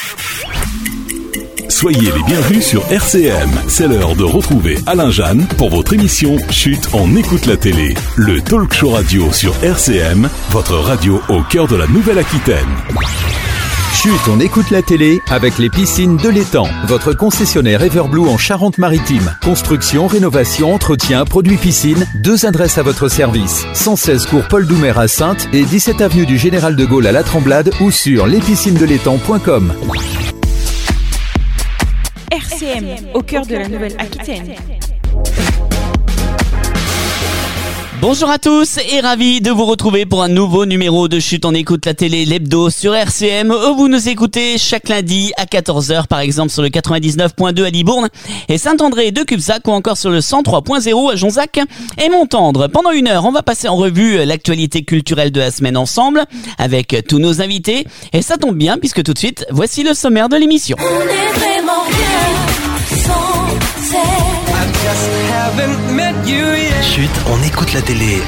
Soyez les bienvenus sur RCM. C'est l'heure de retrouver Alain Jeanne pour votre émission Chut, on écoute la télé. Le talk show radio sur RCM, votre radio au cœur de la Nouvelle-Aquitaine. Chut, on écoute la télé avec les piscines de l'Étang. Votre concessionnaire Everblue en Charente-Maritime. Construction, rénovation, entretien, produits piscine. 2 adresses à votre service. 116 cours Paul Doumer à Saintes et 17 avenue du Général de Gaulle à La Tremblade ou sur lespiscinesdelétang.com. RCM, au cœur de la Nouvelle-Aquitaine. Bonjour à tous et ravi de vous retrouver pour un nouveau numéro de Chut, on écoute la télé, l'hebdo sur RCM. Vous nous écoutez chaque lundi à 14h par exemple sur le 99.2 à Libourne et Saint-André de Cubzac ou encore sur le 103.0 à Jonzac et Montendre. Pendant 1 heure, on va passer en revue l'actualité culturelle de la semaine ensemble avec tous nos invités. Et ça tombe bien puisque tout de suite, voici le sommaire de l'émission. On est vraiment bien sans cesse. Chut, on écoute la télé.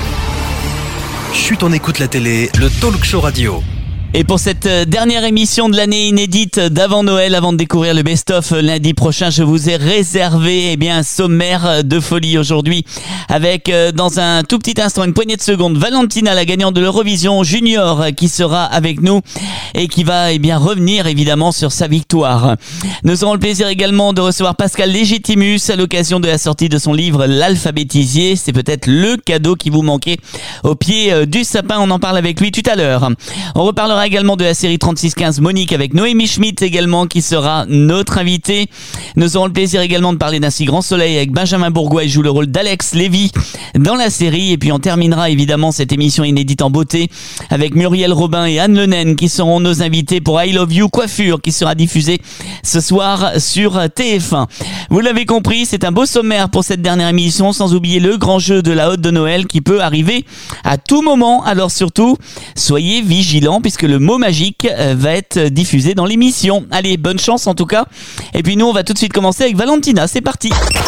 Chut, on écoute la télé, le talk show radio. Et pour cette dernière émission de l'année inédite d'avant Noël, avant de découvrir le best-of lundi prochain, je vous ai réservé un sommaire de folie aujourd'hui avec dans un tout petit instant, une poignée de secondes, Valentina, la gagnante de l'Eurovision Junior, qui sera avec nous et qui va revenir évidemment sur sa victoire. Nous aurons le plaisir également de recevoir Pascal Légitimus à l'occasion de la sortie de son livre L'Alphabétisier. C'est peut-être le cadeau qui vous manquait au pied du sapin. On en parle avec lui tout à l'heure. On reparlera également de la série 3615 Monique avec Noémie Schmidt également qui sera notre invité. Nous aurons le plaisir également de parler d'un si grand soleil avec Benjamin Bourgois. Il joue le rôle d'Alex Lévy dans la série. Et puis on terminera évidemment cette émission inédite en beauté avec Muriel Robin et Anne Lenaine qui seront nos invités pour I Love You Coiffure qui sera diffusé ce soir sur TF1. Vous l'avez compris, c'est un beau sommaire pour cette dernière émission, sans oublier le grand jeu de la Hotte de Noël qui peut arriver à tout moment. Alors surtout, soyez vigilants puisque le mot magique va être diffusé dans l'émission. Allez, bonne chance en tout cas. Et puis nous, on va tout de suite commencer avec Valentina. C'est parti.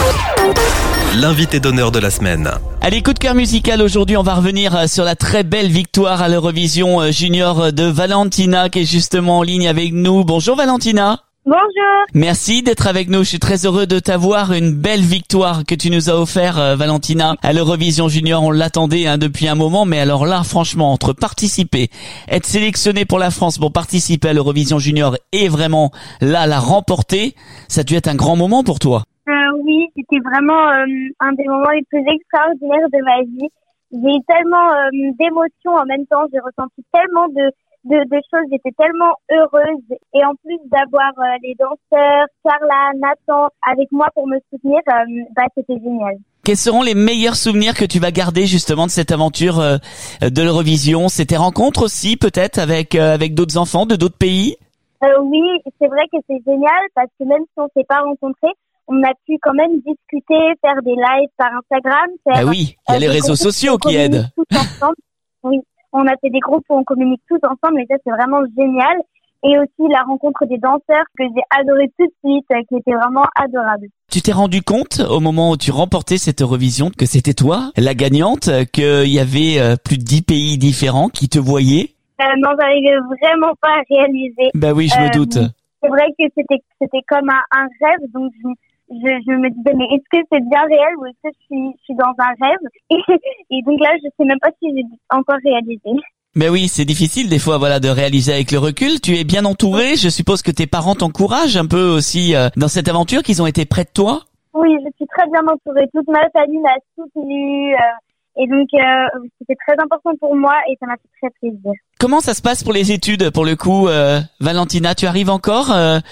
L'invité d'honneur de la semaine. Allez, coup de cœur musical. Aujourd'hui, on va revenir sur la très belle victoire à l'Eurovision Junior de Valentina qui est justement en ligne avec nous. Bonjour Valentina. Bonjour. Merci d'être avec nous. Je suis très heureux de t'avoir. Une belle victoire que tu nous as offert, Valentina, à l'Eurovision Junior. On l'attendait depuis un moment, mais alors là, franchement, entre participer, être sélectionné pour la France pour participer à l'Eurovision Junior et vraiment là la remporter, ça a dû être un grand moment pour toi. Oui, c'était vraiment un des moments les plus extraordinaires de ma vie. J'ai eu tellement d'émotions en même temps. J'ai ressenti tellement de choses, j'étais tellement heureuse et en plus d'avoir les danseurs, Carla, Nathan avec moi pour me soutenir, c'était génial. Quels seront les meilleurs souvenirs que tu vas garder justement de cette aventure de l'Eurovision? C'est tes rencontres aussi peut-être avec d'autres enfants de d'autres pays? Oui, c'est vrai que c'est génial parce que même si on s'est pas rencontrés, on a pu quand même discuter, faire des lives par Instagram. Oui, il y a les réseaux sociaux qui aident. Tous ensemble. Oui. On a fait des groupes où on communique tous ensemble et ça c'est vraiment génial. Et aussi la rencontre des danseurs que j'ai adoré tout de suite, qui était vraiment adorable. Tu t'es rendu compte au moment où tu remportais cette Eurovision que c'était toi, la gagnante, qu'il y avait plus de 10 pays différents qui te voyaient? Non, j'arrivais vraiment pas à réaliser. Bah oui, je me doute. C'est vrai que c'était comme un rêve, donc je me disais mais est-ce que c'est bien réel ou est-ce que je suis dans un rêve et donc là je sais même pas si j'ai encore réalisé. Mais oui, c'est difficile des fois de réaliser avec le recul. Tu es bien entouré, je suppose que tes parents t'encouragent un peu aussi dans cette aventure, qu'ils ont été près de toi? Oui, je suis très bien entourée, toute ma famille m'a soutenue et donc c'était très important pour moi et ça m'a fait très plaisir. Comment ça se passe pour les études pour le coup, Valentina? Tu arrives encore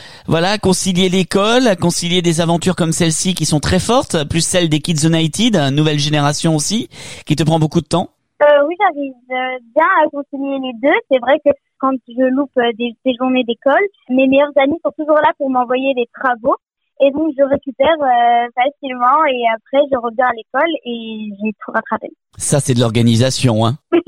à concilier l'école, à concilier des aventures comme celle-ci qui sont très fortes, plus celle des Kids United, nouvelle génération aussi, qui te prend beaucoup de temps? Oui, j'arrive bien à concilier les deux. C'est vrai que quand je loupe des journées d'école, mes meilleurs amis sont toujours là pour m'envoyer des travaux. Et donc, je récupère facilement et après, je reviens à l'école et j'ai tout rattrapé. Ça, c'est de l'organisation, hein.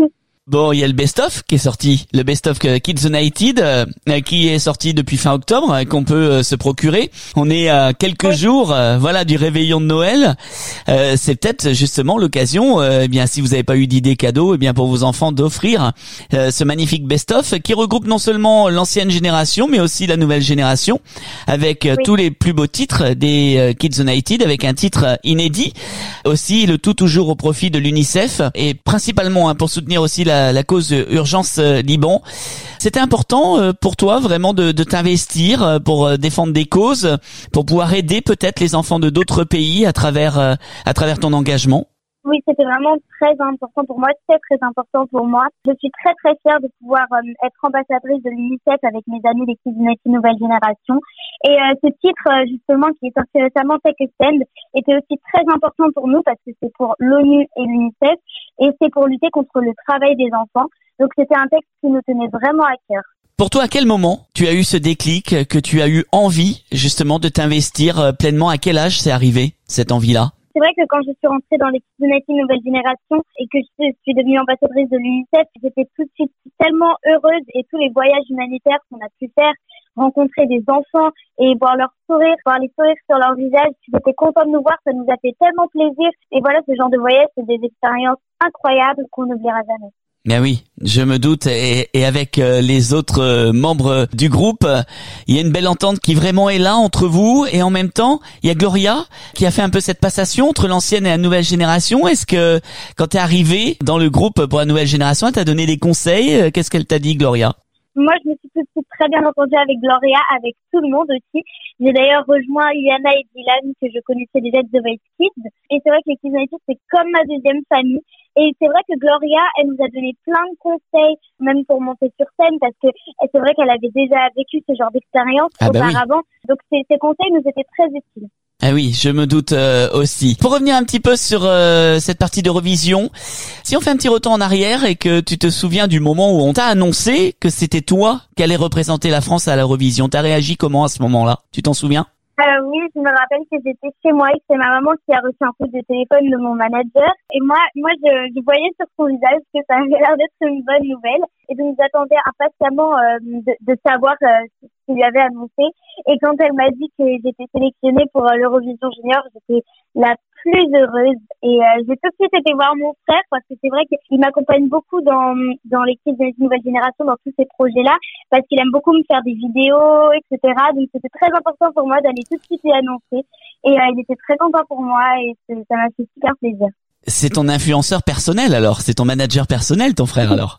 Bon, il y a le best-of qui est sorti, le best-of Kids United, qui est sorti depuis fin octobre, qu'on peut se procurer. On est à quelques jours, du réveillon de Noël. C'est peut-être justement l'occasion, si vous n'avez pas eu d'idée cadeau, pour vos enfants d'offrir ce magnifique best-of qui regroupe non seulement l'ancienne génération, mais aussi la nouvelle génération, avec tous les plus beaux titres des Kids United, avec un titre inédit. Aussi, le tout toujours au profit de l'UNICEF et principalement pour soutenir aussi la cause Urgence Liban. C'était important pour toi vraiment de t'investir pour défendre des causes, pour pouvoir aider peut-être les enfants de d'autres pays à travers ton engagement. Oui, c'était vraiment très important pour moi, c'est très important pour moi. Je suis très très fière de pouvoir être ambassadrice de l'UNICEF avec mes amis des Kids United Nouvelle Génération. Et ce titre justement qui est sorti récemment, Take a Stand, était aussi très important pour nous parce que c'est pour l'ONU et l'UNICEF et c'est pour lutter contre le travail des enfants. Donc c'était un texte qui nous tenait vraiment à cœur. Pour toi, à quel moment tu as eu ce déclic, que tu as eu envie justement de t'investir pleinement? À quel âge c'est arrivé cette envie-là? C'est vrai que quand je suis rentrée dans les Kids United Nouvelle Génération et que je suis devenue ambassadrice de l'UNICEF, j'étais tout de suite tellement heureuse et tous les voyages humanitaires qu'on a pu faire, rencontrer des enfants et voir leur sourire, voir les sourires sur leur visage, j'étais contente de nous voir, ça nous a fait tellement plaisir. Et voilà, ce genre de voyage, c'est des expériences incroyables qu'on n'oubliera jamais. Ben oui, je me doute, et avec les autres membres du groupe, il y a une belle entente qui vraiment est là entre vous, et en même temps, il y a Gloria qui a fait un peu cette passation entre l'ancienne et la nouvelle génération. Est-ce que quand t'es arrivée dans le groupe pour la nouvelle génération, elle t'a donné des conseils? Qu'est-ce qu'elle t'a dit, Gloria? Moi, je me suis tout de suite très bien entendue avec Gloria, avec tout le monde aussi. J'ai d'ailleurs rejoint Yana et Dylan, que je connaissais déjà de The Voice Kids. Et c'est vrai que les Kids United, c'est comme ma deuxième famille. Et c'est vrai que Gloria, elle nous a donné plein de conseils, même pour monter sur scène, parce que c'est vrai qu'elle avait déjà vécu ce genre d'expérience auparavant. Oui. Donc ces conseils nous étaient très utiles. Ah oui, je me doute aussi. Pour revenir un petit peu sur cette partie d'Eurovision, si on fait un petit retour en arrière et que tu te souviens du moment où on t'a annoncé que c'était toi qui allais représenter la France à l'Eurovision, t'as réagi comment à ce moment-là? Tu t'en souviens? Oui, je me rappelle que j'étais chez moi et que c'est ma maman qui a reçu un coup de téléphone de mon manager. Et moi, je voyais sur son visage que ça avait l'air d'être une bonne nouvelle. Et donc, j'attendais impatiemment de savoir ce qu'il lui avait annoncé. Et quand elle m'a dit que j'étais sélectionnée pour l'Eurovision Junior, j'étais la plus heureuse. Et j'ai tout de suite été voir mon frère parce que c'est vrai qu'il m'accompagne beaucoup dans les Kids de Nouvelle Génération, dans tous ces projets-là, parce qu'il aime beaucoup me faire des vidéos, etc. Donc c'était très important pour moi d'aller tout de suite lui annoncer. Et il était très content pour moi et ça m'a fait super plaisir. C'est ton influenceur personnel alors? C'est ton manager personnel, ton frère alors?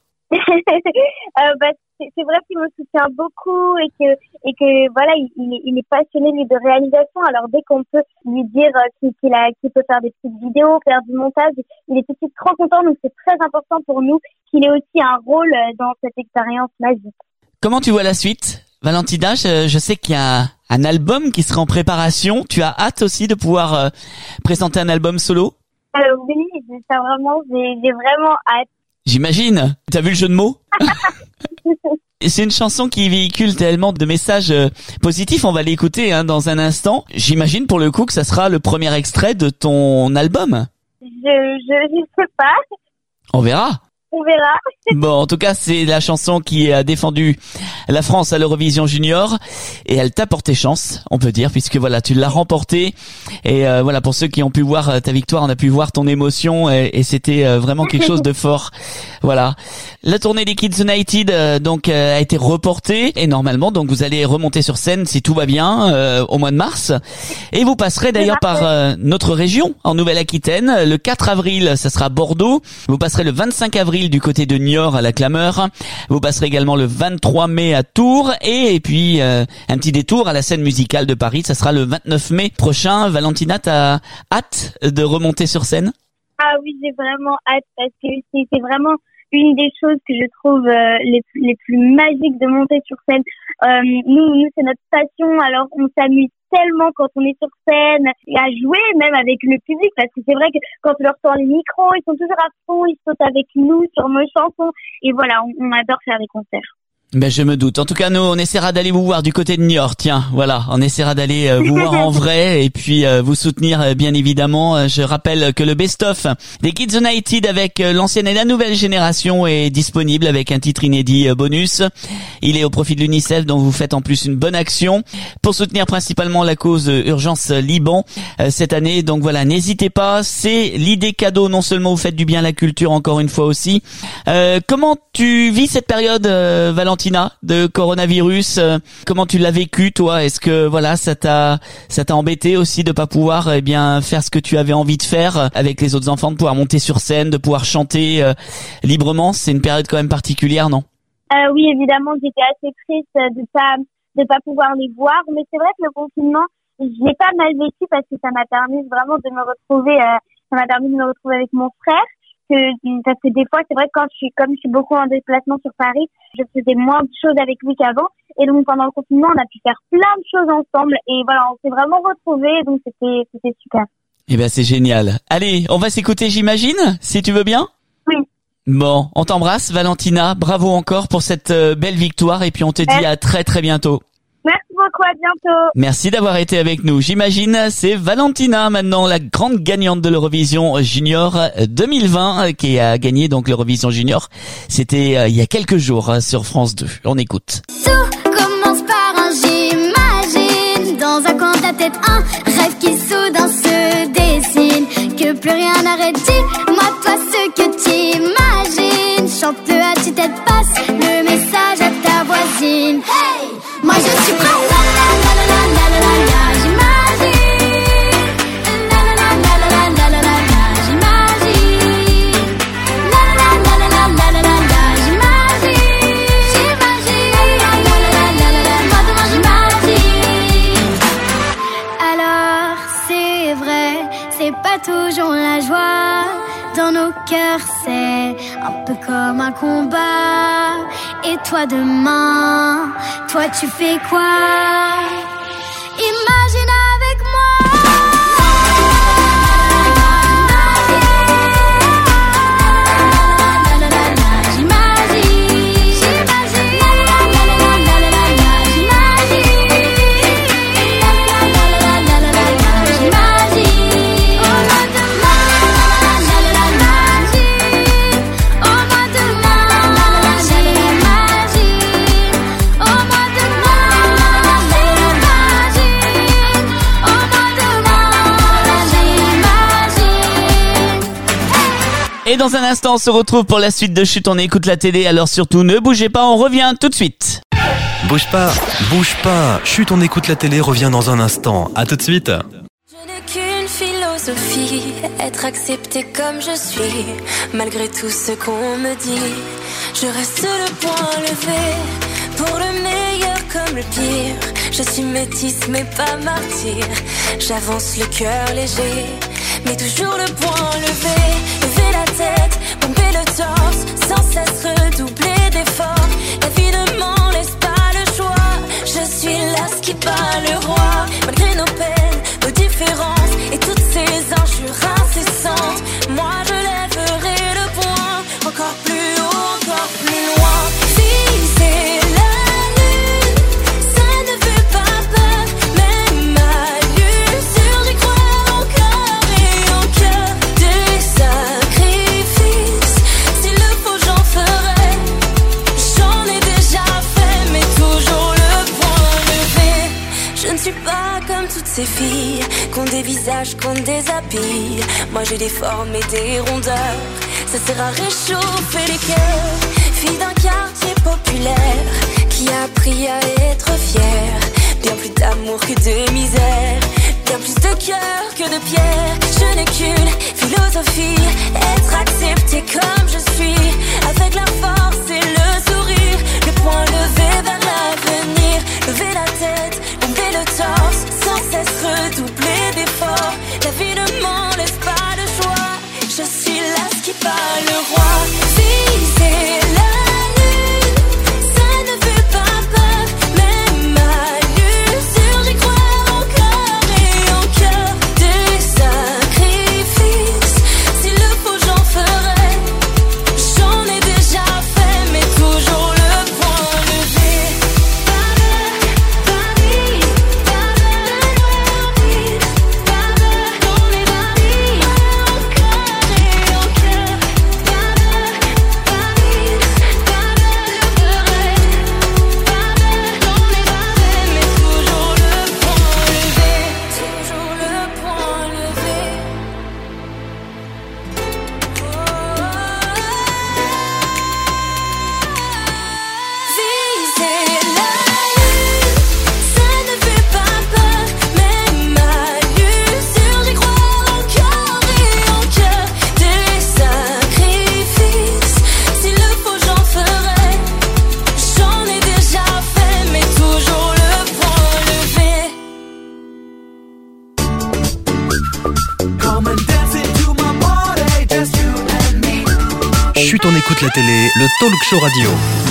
C'est vrai qu'il me soutient beaucoup et que voilà, il est passionné lui de réalisation. Alors dès qu'on peut lui dire qu'il peut faire des petites vidéos, faire du montage, il est tout de suite trop content. Donc c'est très important pour nous qu'il ait aussi un rôle dans cette expérience magique. Comment tu vois la suite, Valentina? Je sais qu'il y a un album qui sera en préparation. Tu as hâte aussi de pouvoir présenter un album solo? Oui, j'ai vraiment hâte. J'imagine. T'as vu le jeu de mots? C'est une chanson qui véhicule tellement de messages positifs. On va l'écouter dans un instant. J'imagine pour le coup que ça sera le premier extrait de ton album. Je sais pas. On verra. On verra. Bon, en tout cas, c'est la chanson qui a défendu la France à l'Eurovision Junior et elle t'a porté chance, on peut dire, puisque voilà, tu l'as remportée. Et voilà, pour ceux qui ont pu voir ta victoire, on a pu voir ton émotion et c'était vraiment quelque chose de fort. Voilà. La tournée des Kids United donc a été reportée et normalement donc vous allez remonter sur scène si tout va bien au mois de mars et vous passerez d'ailleurs par notre région en Nouvelle-Aquitaine. Le 4 avril, ça sera Bordeaux. Vous passerez le 25 avril du côté de Niort à la Clameur. Vous passerez également le 23 mai à Tours et puis un petit détour à la scène musicale de Paris. Ça sera le 29 mai prochain. Valentina, t'as hâte de remonter sur scène? Ah oui, j'ai vraiment hâte parce que c'est vraiment une des choses que je trouve les plus magiques de monter sur scène. Nous c'est notre passion, alors on s'amuse tellement quand on est sur scène, à jouer même avec le public, parce que c'est vrai que quand on leur sort les micros, ils sont toujours à fond, ils sautent avec nous sur nos chansons, et voilà, on adore faire des concerts. Ben je me doute. En tout cas, nous, on essaiera d'aller vous voir du côté de Niort. Tiens, voilà, on essaiera d'aller vous voir en vrai et puis vous soutenir, bien évidemment. Je rappelle que le best-of des Kids United avec l'ancienne et la nouvelle génération est disponible avec un titre inédit bonus. Il est au profit de l'UNICEF, dont vous faites en plus une bonne action pour soutenir principalement la cause Urgence Liban cette année. Donc voilà, n'hésitez pas. C'est l'idée cadeau. Non seulement vous faites du bien à la culture, encore une fois aussi. Comment tu vis cette période, Valentina, de coronavirus? Comment tu l'as vécu, toi? Est-ce que voilà, ça t'a embêté aussi de pas pouvoir faire ce que tu avais envie de faire avec les autres enfants, de pouvoir monter sur scène, de pouvoir chanter librement? C'est une période quand même particulière, non? Oui, évidemment, j'étais assez triste de pas pouvoir les voir, mais c'est vrai que le confinement, je l'ai pas mal vécu parce que ça m'a permis vraiment de me retrouver. Ça m'a permis de me retrouver avec mon frère. Parce que des fois, c'est vrai que comme je suis beaucoup en déplacement sur Paris, je faisais moins de choses avec lui qu'avant. Et donc, pendant le confinement, on a pu faire plein de choses ensemble. Et voilà, on s'est vraiment retrouvés. Donc, c'était super. Eh ben, c'est génial. Allez, on va s'écouter, j'imagine, si tu veux bien? Oui. Bon, on t'embrasse, Valentina. Bravo encore pour cette belle victoire. Et puis, on te dit à très, très bientôt. Merci beaucoup, à bientôt. Merci d'avoir été avec nous. J'imagine, c'est Valentina maintenant, la grande gagnante de l'Eurovision Junior 2020, qui a gagné donc l'Eurovision Junior. C'était il y a quelques jours sur France 2. On écoute. Tout commence par un j'imagine, dans un coin de la tête, un rêve qui soudain se dessine, que plus rien n'arrête. Dis-moi toi ce que t'imagines, chante-le à tue-tête, passe le message à ta voisine. Hey, moi je suis prête. La la la la la la la la, j'imagine. La la la la la la la la la, j'imagine. La la la la la la la la la, j'imagine. J'imagine. La la la la la la, moi demain j'imagine. Alors c'est vrai, c'est pas toujours la joie. Dans nos cœurs c'est un peu comme un combat. Et toi demain, toi tu fais quoi? Imagine avec moi. Et dans un instant, on se retrouve pour la suite de Chut, on écoute la télé. Alors surtout, ne bougez pas, on revient tout de suite. Bouge pas, bouge pas. Chut, on écoute la télé, revient dans un instant. À tout de suite. Je n'ai qu'une philosophie, être accepté comme je suis, malgré tout ce qu'on me dit. Je reste le poing levé, pour le meilleur comme le pire. Je suis métisse mais pas martyr, j'avance le cœur léger, mais toujours le poing levé. Lever la tête, pomper le torse, sans cesse redoubler d'efforts. La vie ne m'en laisse pas le choix, je suis là ce qui bat le roi. Malgré nos peines, nos différences et toutes ces injures incessantes, moi je lèverai le poing, encore plus haut, encore plus loin. Viser la lune, ça ne fait pas peur, même à l'usure, j'y crois encore et en cœur. Des sacrifices, s'il le faut j'en ferai, j'en ai déjà fait, mais toujours le poing levé. Je ne suis pas comme toutes ces filles, qu'ont des visages, qu'ont des habits. Moi j'ai des formes et des rondeurs, ça sert à réchauffer les cœurs. Fille d'un quartier populaire, qui a appris à être fière. Bien plus d'amour que de misère, bien plus de cœur que de pierre. Je n'ai qu'une philosophie, être accepté comme je suis, avec la force et le sourire, le poing levé vers l'avenir. Lever la tête, lever le torse, sans cesse redoubler d'efforts. La vie ne m'en laisse pas le choix, je suis là ce qui bat le roi. Viser la lune, ça ne fait pas peur, même à l'usure, j'y crois encore et en cœur. Des sacrifices, s'il le faut j'en ferai, écoute la télé, le talk show radio.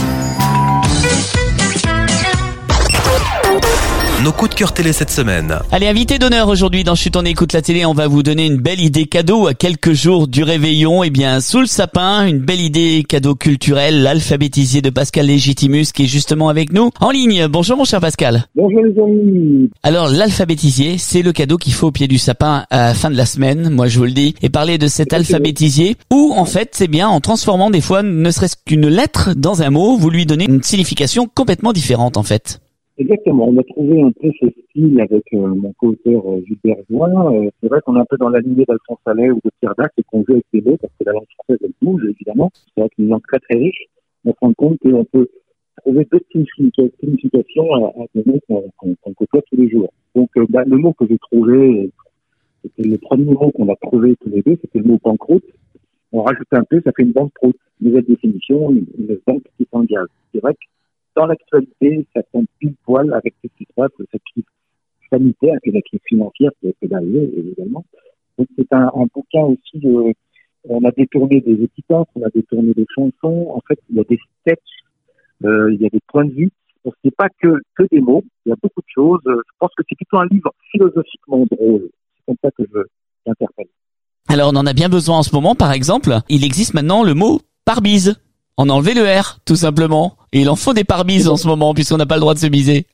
Nos coups de cœur télé cette semaine. Allez, invité d'honneur aujourd'hui dans Chut, on écoute la télé, on va vous donner une belle idée cadeau à quelques jours du réveillon. Eh bien, sous le sapin, une belle idée cadeau culturel, l'alphabétisier de Pascal Légitimus qui est justement avec nous en ligne. Bonjour mon cher Pascal. Bonjour les amis. Alors, l'alphabétisier, c'est le cadeau qu'il faut au pied du sapin à la fin de la semaine, moi je vous le dis. Et parler de cet alphabétisier où, en fait, c'est bien en transformant des fois, ne serait-ce qu'une lettre dans un mot, vous lui donnez une signification complètement différente en fait. Exactement, on a trouvé un peu ce style avec mon co-auteur Gilbert Join. C'est vrai qu'on est un peu dans la lignée d'Alphonse Allais ou de Pierre Dac et qu'on joue avec les mots parce que la langue française elle bouge évidemment. C'est vrai qu'une langue très très riche. On se rend compte qu'on peut trouver d'autres significations à des mots qu'on côtoie tous les jours. Donc le mot que j'ai trouvé, c'était le premier mot qu'on a trouvé tous les deux, c'était le mot banqueroute. On rajoute un peu, ça fait une banqueroute. Nouvelle définition, une banque qui s'engage. C'est vrai que dans l'actualité, ça tombe pile poil avec ce qui se passe, cette crise sanitaire et la crise financière qui a été arrivée, évidemment. Donc c'est un bouquin aussi, on a détourné des épithètes, on a détourné des chansons, en fait il y a des sketchs, il y a des points de vue. Donc c'est pas que des mots, il y a beaucoup de choses. Je pense que c'est plutôt un livre philosophiquement drôle. C'est comme ça que je l'interprète. Alors on en a bien besoin en ce moment, par exemple, il existe maintenant le mot pare-bise. On a enlevé le R, tout simplement. Et il en faut des pare-bises en ce moment, puisqu'on n'a pas le droit de se biser.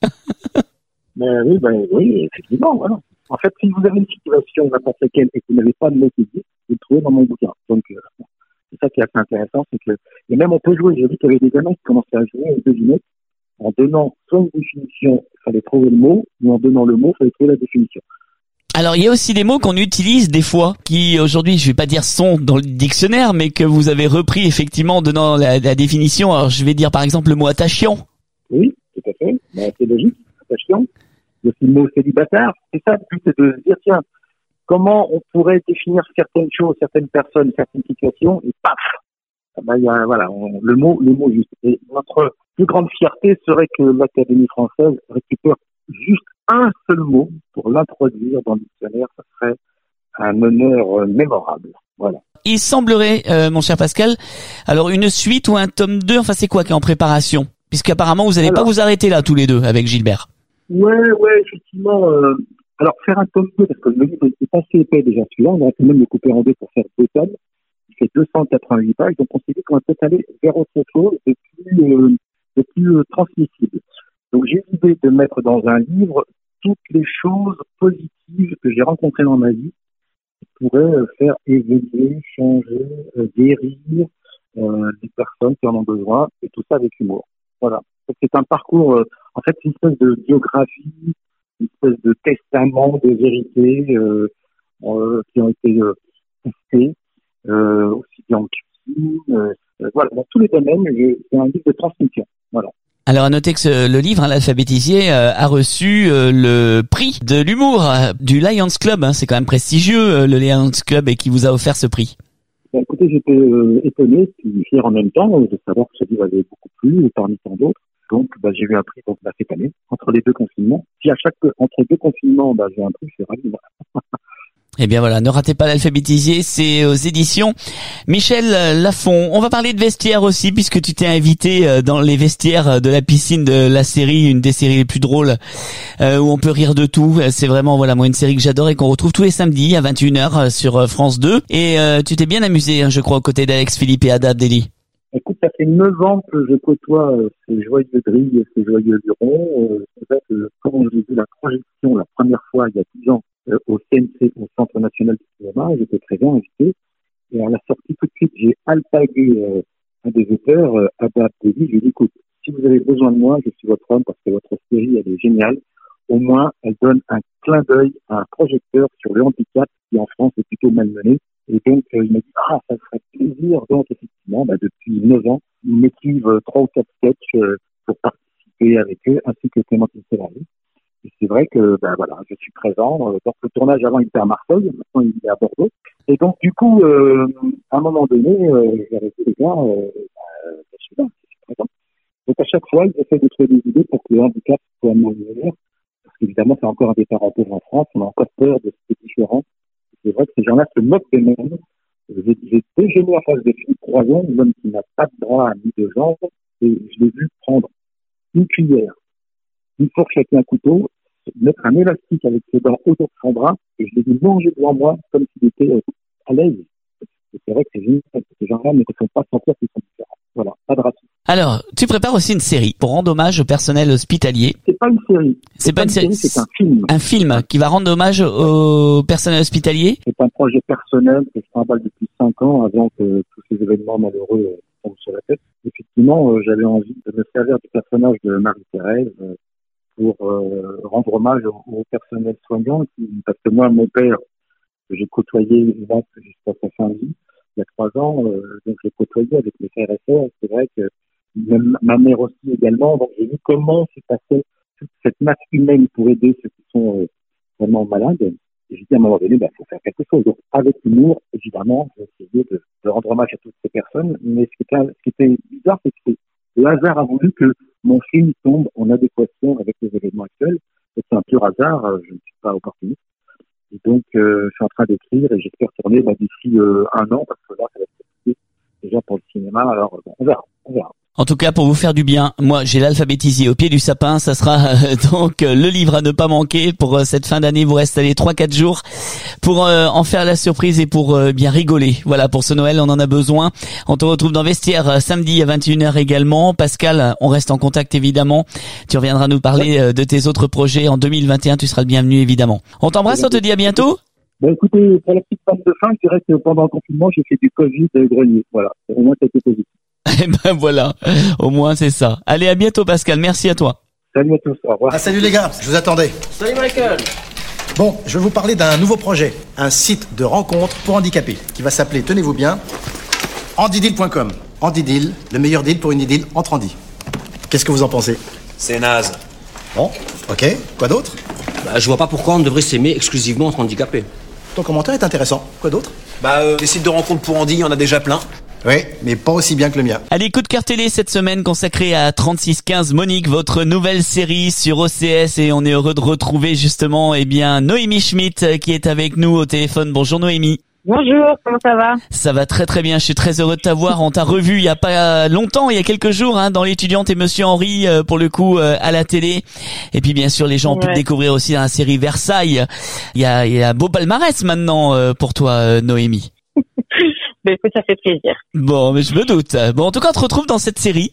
Oui, effectivement, voilà. En fait, si vous avez une situation, n'importe laquelle, et que vous n'avez pas de mots qui existent, vous le trouvez dans mon bouquin. Donc, c'est ça qui est assez intéressant, c'est que, et même on peut jouer, j'ai vu qu'il y avait des gamins qui commençaient à jouer aux devinettes, en donnant soit une définition, il fallait trouver le mot, ou en donnant le mot, il fallait trouver la définition. Alors, il y a aussi des mots qu'on utilise des fois, qui aujourd'hui, je vais pas dire sont dans le dictionnaire, mais que vous avez repris effectivement en donnant la définition. Alors, je vais dire par exemple le mot attachant. Oui, tout à fait. C'est logique, attachant. Il y a aussi le mot célibataire. C'est ça, le but, c'est de se dire, tiens, comment on pourrait définir certaines choses, certaines personnes, certaines situations, et paf! Il y a, voilà, le mot juste. Et notre plus grande fierté serait que l'Académie française récupère juste un seul mot pour l'introduire dans le dictionnaire, ça serait un honneur mémorable. Voilà. Il semblerait, mon cher Pascal, alors une suite ou un tome 2, enfin c'est quoi qui est en préparation? Puisqu'apparemment vous n'allez pas vous arrêter là tous les deux avec Gilbert. Ouais, effectivement. Alors faire un tome 2, parce que le livre est assez épais déjà celui-là, on aurait pu même le couper en deux pour faire 2 tomes. Il fait 288 pages, donc on s'est dit qu'on va peut-être aller vers autre chose de plus transmissible. Donc j'ai l'idée de mettre dans un livre toutes les choses positives que j'ai rencontrées dans ma vie qui pourraient faire évoluer, changer, guérir des personnes qui en ont besoin, et tout ça avec humour. Voilà. Donc, c'est un parcours, en fait, c'est une espèce de biographie, une espèce de testament de vérités qui ont été testés, aussi bien en cuisine, voilà, dans tous les domaines, c'est un livre de transmission. Voilà. Alors à noter que le livre, l'alphabétisier, a reçu le prix de l'humour du Lions Club. C'est quand même prestigieux, le Lions Club, et qui vous a offert ce prix. Écoutez, j'étais étonné, puis fier en même temps de savoir que ce livre avait beaucoup plu, parmi tant d'autres. Donc, j'ai eu un prix cette année, entre les 2 confinements. Si entre 2 confinements, j'ai un prix, je suis ravi. Eh bien voilà, ne ratez pas l'alphabétisier, c'est aux éditions Michel Lafon. On va parler de vestiaire aussi, puisque tu t'es invité dans les vestiaires de la piscine de la série, une des séries les plus drôles, où on peut rire de tout. C'est vraiment, moi, une série que j'adore et qu'on retrouve tous les samedis à 21h sur France 2. Et tu t'es bien amusé, je crois, aux côtés d'Alex Philippe et Ada Abdelli. Écoute, ça fait 9 ans que je côtoie ces joyeux grilles et ces joyeux lurons. C'est vrai que quand j'ai vu la projection la première fois, il y a 10 ans, au CNC, au Centre National du Cinéma, j'étais très bien invité. Et à la sortie, tout de suite, j'ai alpagué un des auteurs, Ada Abdelli. Je lui ai dit, écoute, si vous avez besoin de moi, je suis votre homme parce que votre série, elle est géniale. Au moins, elle donne un clin d'œil à un projecteur sur le handicap qui, en France, est plutôt malmené. Et donc, il m'a dit, ça serait plaisir. Donc, effectivement, depuis 9 ans, ils m'écrivent 3 ou 4 sketchs pour participer avec eux, ainsi que Clémentine Célari. Et c'est vrai que, je suis présent. Donc, le tournage avant, il était à Marseille. Maintenant, il est à Bordeaux. Et donc, du coup, à un moment donné, j'ai arrêté les gars, je suis là, je suis présent. Donc, à chaque fois, ils essaient de trouver des idées pour que le handicap soit moins mineur. Parce qu'évidemment, c'est encore un des parents pauvres en France. On a encore peur de ce qui est différent. C'est vrai que ces gens-là se moquent d'eux-mêmes J'ai déjeuné en face de Philippe Croison, un homme qui n'a pas de bras ni de jambes, et je l'ai vu prendre une cuillère, une fourchette et un couteau, mettre un élastique avec ses dents autour de son bras, et je l'ai vu manger devant moi comme s'il était à l'aise. Et c'est vrai que c'est génial, ces gens-là ne se font pas sentir qu'ils sont différents. Voilà, pas de racisme. Alors, tu prépares aussi une série pour rendre hommage au personnel hospitalier. C'est pas une série. C'est pas une série, c'est un film. Un film qui va rendre hommage au personnel hospitalier. C'est un projet personnel que je travaille depuis 5 ans avant que tous ces événements malheureux tombent sur la tête. Effectivement, j'avais envie de me servir du personnage de Marie-Thérèse pour rendre hommage au personnel soignant. Parce que moi, mon père, que j'ai côtoyé jusqu'à sa fin de vie, il y a 3 ans, donc j'ai côtoyé avec mes frères et sœurs. C'est vrai que même ma mère aussi également. Donc j'ai vu comment se passait toute cette masse humaine pour aider ceux qui sont vraiment malades. Et j'ai dit à un moment donné, faut faire quelque chose. Donc avec humour, évidemment, j'ai essayé de rendre hommage à toutes ces personnes. Mais ce qui était bizarre, c'est que le hasard a voulu que mon film tombe en adéquation avec les événements actuels. Et c'est un pur hasard, je ne suis pas opportuniste. Et donc, je suis en train d'écrire et j'espère tourner d'ici 1 an, parce que là, ça va être compliqué déjà pour le cinéma. Alors, on verra. En tout cas, pour vous faire du bien, moi j'ai l'alphabétisé au pied du sapin, ça sera donc le livre à ne pas manquer pour cette fin d'année. Vous restez allés 3-4 jours pour en faire la surprise et pour bien rigoler. Voilà, pour ce Noël, on en a besoin. On te retrouve dans Vestiaire samedi à 21h également. Pascal, on reste en contact évidemment. Tu reviendras nous parler de tes autres projets en 2021, tu seras le bienvenu évidemment. On t'embrasse, on te dit à bientôt. Écoutez, pour la petite femme de fin, je dirais que pendant le confinement, j'ai fait du Covid grenier. Voilà, au moins ça a été positif. Et ben voilà, au moins c'est ça. Allez, à bientôt Pascal, merci à toi. Salut à tous, au revoir. Salut les gars, je vous attendais. Salut Michael. Bon, je vais vous parler d'un nouveau projet, un site de rencontre pour handicapés, qui va s'appeler, tenez-vous bien, handideal.com. Handideal, le meilleur deal pour une idylle entre handis. Qu'est-ce que vous en pensez? C'est naze. Bon, ok, quoi d'autre? Je vois pas pourquoi on devrait s'aimer exclusivement entre handicapés. Ton commentaire est intéressant, quoi d'autre? Des sites de rencontres pour Andy, il y en a déjà plein. Oui, mais pas aussi bien que le mien. Allez, coup de cœur télé cette semaine consacrée à 3615 Monique, votre nouvelle série sur OCS, et on est heureux de retrouver justement Noémie Schmidt qui est avec nous au téléphone. Bonjour Noémie. Bonjour, comment ça va? Ça va très très bien, je suis très heureux de t'avoir. On t'a revu il y a pas longtemps, il y a quelques jours, dans l'Étudiante et Monsieur Henry, pour le coup, à la télé. Et puis bien sûr, les gens ont pu te découvrir aussi dans la série Versailles. Il y a un beau palmarès maintenant pour toi, Noémie. Écoute, ça fait plaisir. Bon, mais je me doute. Bon, en tout cas, on te retrouve dans cette série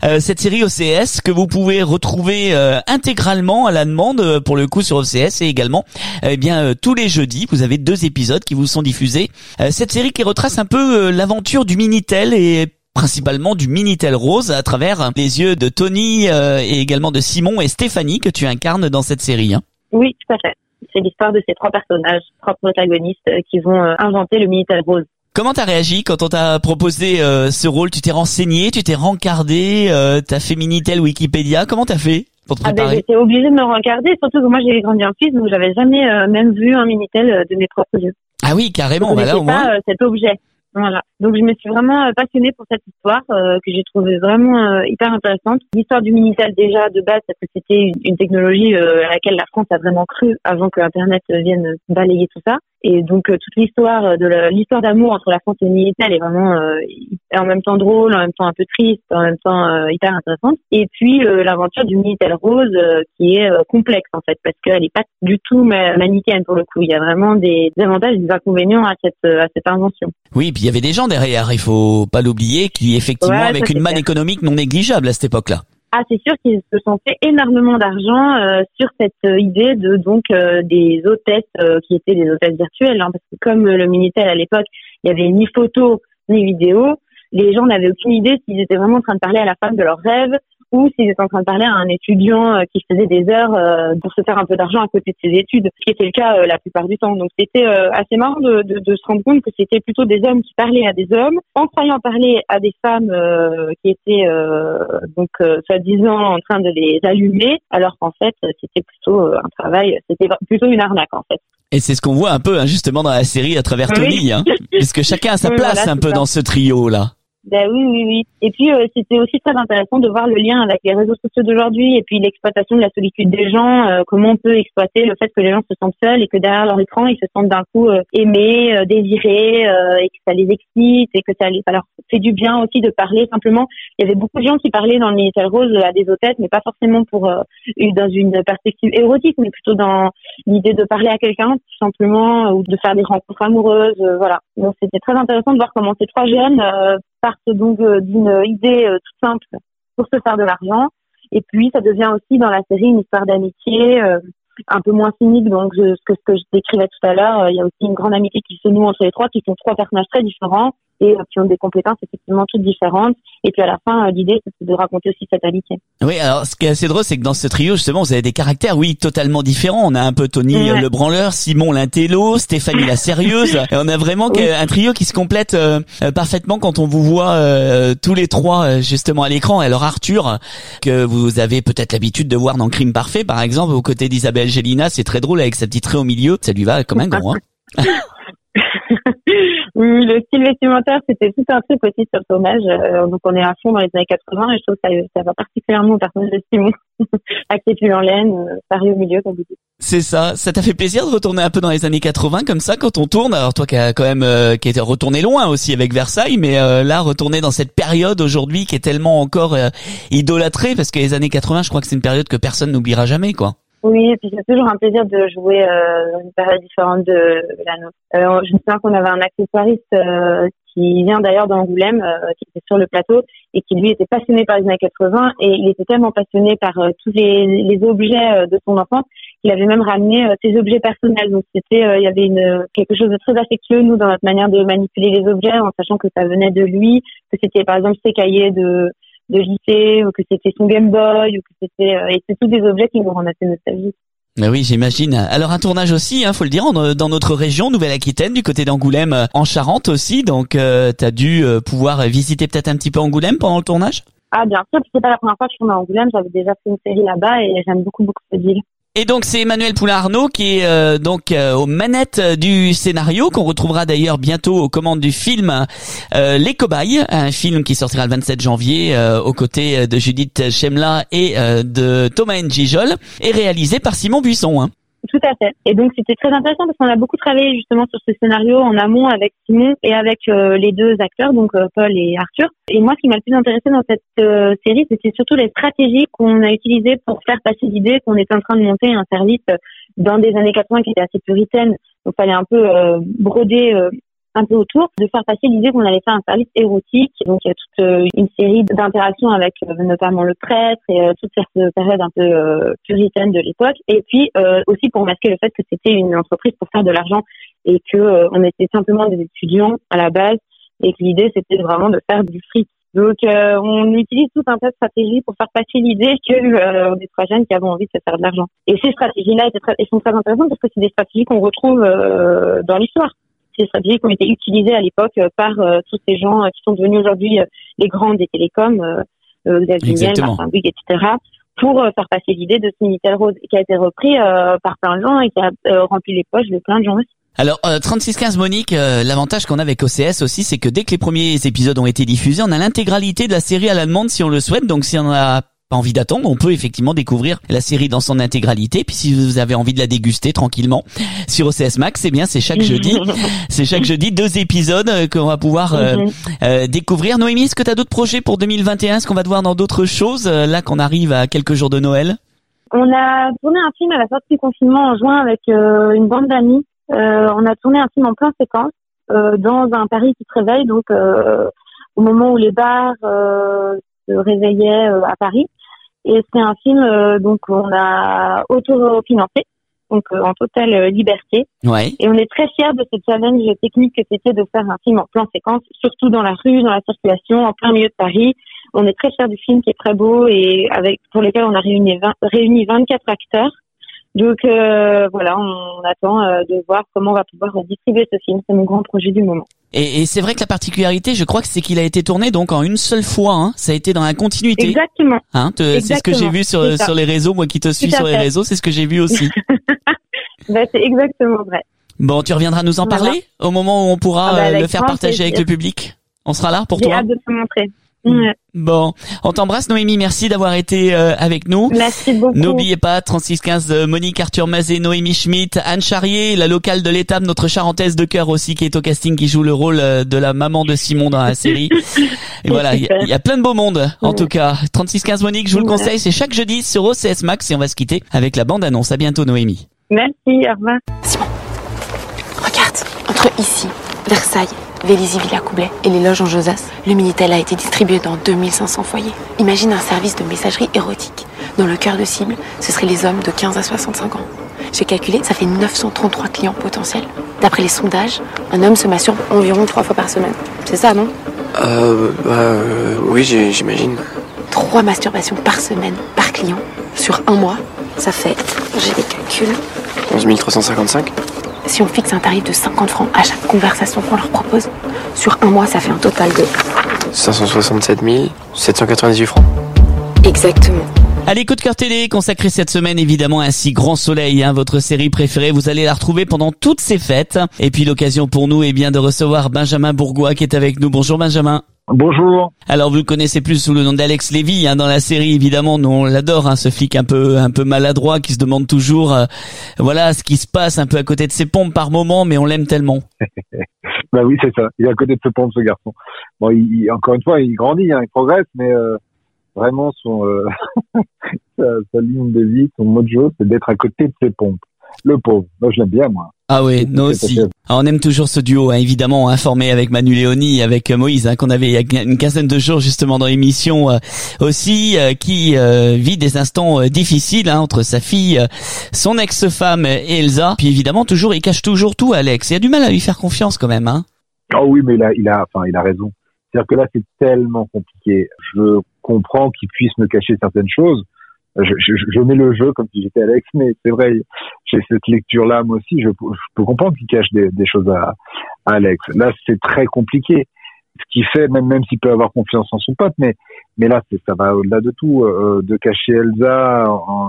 OCS que vous pouvez retrouver intégralement à la demande pour le coup sur OCS, et également tous les jeudis, vous avez 2 épisodes qui vous sont diffusés. Cette série qui retrace un peu l'aventure du Minitel et principalement du Minitel Rose à travers les yeux de Tony et également de Simon et Stéphanie que tu incarnes dans cette série. Oui, tout à fait. C'est l'histoire de ces 3 personnages, 3 protagonistes qui vont inventer le Minitel Rose. Comment t'as réagi quand on t'a proposé ce rôle? Tu t'es renseigné, tu t'es rencardé, t'as fait Minitel Wikipédia, comment t'as fait pour te préparer? J'étais obligée de me rencarder, surtout que moi j'ai grandi en Suisse, donc j'avais jamais même vu un Minitel de mes propres yeux. Ah oui, carrément, là au moins. Cet objet. Voilà. Donc je me suis vraiment passionnée pour cette histoire que j'ai trouvée vraiment hyper intéressante. L'histoire du Minitel déjà de base, parce que c'était une technologie à laquelle la France a vraiment cru avant que Internet vienne balayer tout ça. Et donc toute l'histoire l'histoire d'amour entre la France et le Minitel est vraiment en même temps drôle, en même temps un peu triste, en même temps hyper intéressante. Et puis l'aventure du Minitel Rose qui est complexe en fait, parce qu'elle est pas du tout manichéenne pour le coup. Il y a vraiment des avantages et des inconvénients à cette invention. Oui, puis il y avait des gens derrière, il faut pas l'oublier, qui effectivement avec une manne économique non négligeable à cette époque-là. Ah, c'est sûr qu'ils se sont fait énormément d'argent sur cette idée de des hôtesses qui étaient des hôtesses virtuelles, parce que comme le Minitel à l'époque, il y avait ni photo ni vidéo, les gens n'avaient aucune idée s'ils étaient vraiment en train de parler à la femme de leurs rêves ou s'ils étaient en train de parler à un étudiant qui faisait des heures pour se faire un peu d'argent à côté de ses études, ce qui était le cas la plupart du temps. Donc c'était assez marrant de se rendre compte que c'était plutôt des hommes qui parlaient à des hommes en croyant parler à des femmes qui étaient soi-disant en train de les allumer, alors qu'en fait c'était plutôt un travail, c'était plutôt une arnaque en fait. Et c'est ce qu'on voit un peu justement dans la série à travers Tony, puisque chacun a sa place un peu dans ce trio là. Ben oui. Et puis c'était aussi très intéressant de voir le lien avec les réseaux sociaux d'aujourd'hui et puis l'exploitation de la solitude des gens, comment on peut exploiter le fait que les gens se sentent seuls et que derrière leur écran ils se sentent d'un coup aimés, désirés et que ça les excite et que ça leur fait du bien aussi de parler simplement. Il y avait beaucoup de gens qui parlaient dans le Minitel Rose à des hôtesses, mais pas forcément pour dans une perspective érotique, mais plutôt dans l'idée de parler à quelqu'un tout simplement ou de faire des rencontres amoureuses, voilà. Donc c'était très intéressant de voir comment ces trois jeunes partent donc d'une idée toute simple pour se faire de l'argent, et puis ça devient aussi dans la série une histoire d'amitié un peu moins cynique, donc ce que je décrivais tout à l'heure. Il y a aussi une grande amitié qui se noue entre les trois, qui sont trois personnages très différents et qui ont des compétences effectivement toutes différentes. Et puis à la fin, l'idée, c'est de raconter aussi cette amitié. Oui, alors ce qui est assez drôle, c'est que dans ce trio, justement, vous avez des caractères, oui, totalement différents. On a un peu Tony le branleur, Simon l'intello, Stéphanie la sérieuse. Et on a vraiment un trio qui se complète parfaitement quand on vous voit tous les trois justement à l'écran. Alors Arthur, que vous avez peut-être l'habitude de voir dans Crime Parfait, par exemple, aux côtés d'Isabelle Gélina, c'est très drôle avec sa petite raie au milieu. Ça lui va comme un gant, hein. Oui, le style vestimentaire, c'était tout un truc aussi sur le tournage. Donc on est à fond dans les années 80 et je trouve que ça va particulièrement au personnage de Simon. Avec ses pulls en laine, pareil au milieu, comme vous dites. C'est ça. Ça t'a fait plaisir de retourner un peu dans les années 80 comme ça quand on tourne? Alors toi qui a quand même qui est retourné loin aussi avec Versailles, mais là retourner dans cette période aujourd'hui qui est tellement encore idolâtrée, parce que les années 80, je crois que c'est une période que personne n'oubliera jamais, quoi. Oui, et puis c'est toujours un plaisir de jouer dans une période différente de la nôtre. Je me souviens qu'on avait un accessoiriste qui vient d'ailleurs d'Angoulême, qui était sur le plateau et qui lui était passionné par les années 80, et il était tellement passionné par tous les objets de son enfance qu'il avait même ramené ses objets personnels. Donc c'était, il y avait quelque chose de très affectueux nous dans notre manière de manipuler les objets, en sachant que ça venait de lui, que c'était par exemple ses cahiers de lycée, ou que c'était son Game Boy, ou que c'était et c'est tous des objets qui nous rendent assez nostalgiques. Mais oui, j'imagine. Alors un tournage aussi, faut le dire, dans notre région, Nouvelle-Aquitaine, du côté d'Angoulême, en Charente aussi. Donc t'as dû pouvoir visiter peut-être un petit peu Angoulême pendant le tournage? Ah bien sûr, c'est pas la première fois que je tourne à Angoulême, j'avais déjà fait une série là-bas et j'aime beaucoup cette ville. Et donc c'est Emmanuel Poulain-Arnaud qui est aux manettes du scénario, qu'on retrouvera d'ailleurs bientôt aux commandes du film Les Cobayes, un film qui sortira le 27 janvier aux côtés de Judith Chemla et de Thomas Njijol, et réalisé par Simon Buisson, hein. Tout à fait. Et donc c'était très intéressant parce qu'on a beaucoup travaillé justement sur ce scénario en amont avec Simon et avec les deux acteurs, donc Paul et Arthur. Et moi, ce qui m'a le plus intéressé dans cette série, c'était surtout les stratégies qu'on a utilisées pour faire passer l'idée qu'on était en train de monter un service dans des années 80 qui était assez puritaine. Donc il fallait un peu broder un peu autour, de faire passer l'idée qu'on allait faire un service érotique. Donc il y a toute une série d'interactions avec notamment le prêtre et toute cette période un peu puritaine de l'époque. Et puis aussi pour masquer le fait que c'était une entreprise pour faire de l'argent et que on était simplement des étudiants à la base et que l'idée c'était vraiment de faire du fric. Donc on utilise tout un tas de stratégies pour faire passer l'idée que on est trois jeunes qui avons envie de se faire de l'argent. Et ces stratégies-là sont très intéressantes parce que c'est des stratégies qu'on retrouve dans l'histoire. Ces stratégies qui ont été utilisées à l'époque par tous ces gens qui sont devenus aujourd'hui les grands des télécoms, Xavier Niel, Martin Bouygues, etc., pour faire passer l'idée de ce Minitel Rose, qui a été repris par plein de gens et qui a rempli les poches de plein de gens aussi. Alors 3615 Monique, l'avantage qu'on a avec OCS aussi, c'est que dès que les premiers épisodes ont été diffusés, on a l'intégralité de la série à la demande si on le souhaite. Donc si on a pas envie d'attendre, on peut effectivement découvrir la série dans son intégralité. Puis si vous avez envie de la déguster tranquillement sur OCS Max, c'est chaque jeudi. C'est chaque jeudi 2 épisodes qu'on va pouvoir découvrir. Noémie, est-ce que tu as d'autres projets pour 2021? Est-ce qu'on va te voir dans d'autres choses là qu'on arrive à quelques jours de Noël? On a tourné un film à la sortie du confinement en juin avec une bande d'amis. On a tourné un film en plein séquence dans un Paris qui se réveille, donc au moment où les bars se réveillaient à Paris. Et c'est un film donc on a autofinancé, donc en totale liberté. Ouais. Et on est très fiers de ce challenge technique que c'était de faire un film en plan séquence, surtout dans la rue, dans la circulation, en plein milieu de Paris. On est très fiers du film qui est très beau et pour lequel on a réuni 24 acteurs. Donc voilà, on attend de voir comment on va pouvoir distribuer ce film. C'est mon grand projet du moment. Et c'est vrai que la particularité, je crois que c'est qu'il a été tourné donc en une seule fois. Hein. Ça a été dans la continuité. Exactement. C'est ce que j'ai vu sur les réseaux. Moi qui te suis sur les réseaux, c'est ce que j'ai vu aussi. C'est exactement vrai. Bon, tu reviendras nous en parler au moment où on pourra le faire partager avec le public. On sera là pour J'ai toi. hâte de te montrer. Ouais. Bon, on t'embrasse Noémie, merci d'avoir été avec nous. Merci beaucoup. N'oubliez pas, 3615 Monique Arthur Mazet, Noémie Schmitt, Anne Charrier, la locale de l'étape, notre charentaise de cœur aussi qui est au casting, qui joue le rôle de la maman de Simon dans la série. Et voilà, il y a plein de beau monde en tout cas. 3615 Monique, je vous le conseille, c'est chaque jeudi sur OCS Max et on va se quitter avec la bande-annonce. À bientôt Noémie. Merci, au revoir. Simon, regarde, entre ici, Versailles, Vélizy Villa Coublet et les loges en Josas, le Minitel a été distribué dans 2500 foyers. Imagine un service de messagerie érotique. Dans le cœur de cible, ce seraient les hommes de 15 à 65 ans. J'ai calculé, ça fait 933 clients potentiels. D'après les sondages, un homme se masturbe environ 3 fois par semaine. C'est ça, non ? Oui, j'imagine. 3 masturbations par semaine, par client, sur un mois, ça fait, j'ai des calculs, 11 355. Si on fixe un tarif de 50 francs à chaque conversation qu'on leur propose, sur un mois, ça fait un total de 567 798 francs. Exactement. Allez, coup de cœur télé consacré cette semaine évidemment à Un si grand soleil, votre série préférée. Vous allez la retrouver pendant toutes ces fêtes. Et puis l'occasion pour nous est bien de recevoir Benjamin Bourgois qui est avec nous. Bonjour Benjamin. Bonjour. Alors vous le connaissez plus sous le nom d'Alex Lévy dans la série évidemment. Nous on l'adore, ce flic un peu maladroit qui se demande toujours voilà ce qui se passe un peu à côté de ses pompes par moment, mais on l'aime tellement. Bah oui, c'est ça. Il est à côté de ses pompes, ce garçon. Bon, encore une fois, il grandit, il progresse, mais vraiment son sa ligne de vie, son mojo, c'est d'être à côté de ses pompes. Le pauvre. Moi, je l'aime bien, moi. Ah oui, nous aussi. Alors, on aime toujours ce duo, évidemment, formé avec Manu Léoni, avec Moïse, qu'on avait il y a une quinzaine de jours justement dans l'émission aussi, qui vit des instants difficiles entre sa fille, son ex-femme et Elsa. Puis évidemment, il cache toujours tout, Alex. Il a du mal à lui faire confiance quand même. Oh oui, mais il a raison. C'est-à-dire que là, c'est tellement compliqué. Je comprends qu'il puisse me cacher certaines choses. Je mets le jeu comme si j'étais Alex, mais c'est vrai, j'ai cette lecture-là, moi aussi, je peux comprendre qu'il cache des choses à Alex. Là, c'est très compliqué. Ce qui fait, même s'il peut avoir confiance en son pote, mais là, ça va au-delà de tout, de cacher Elsa,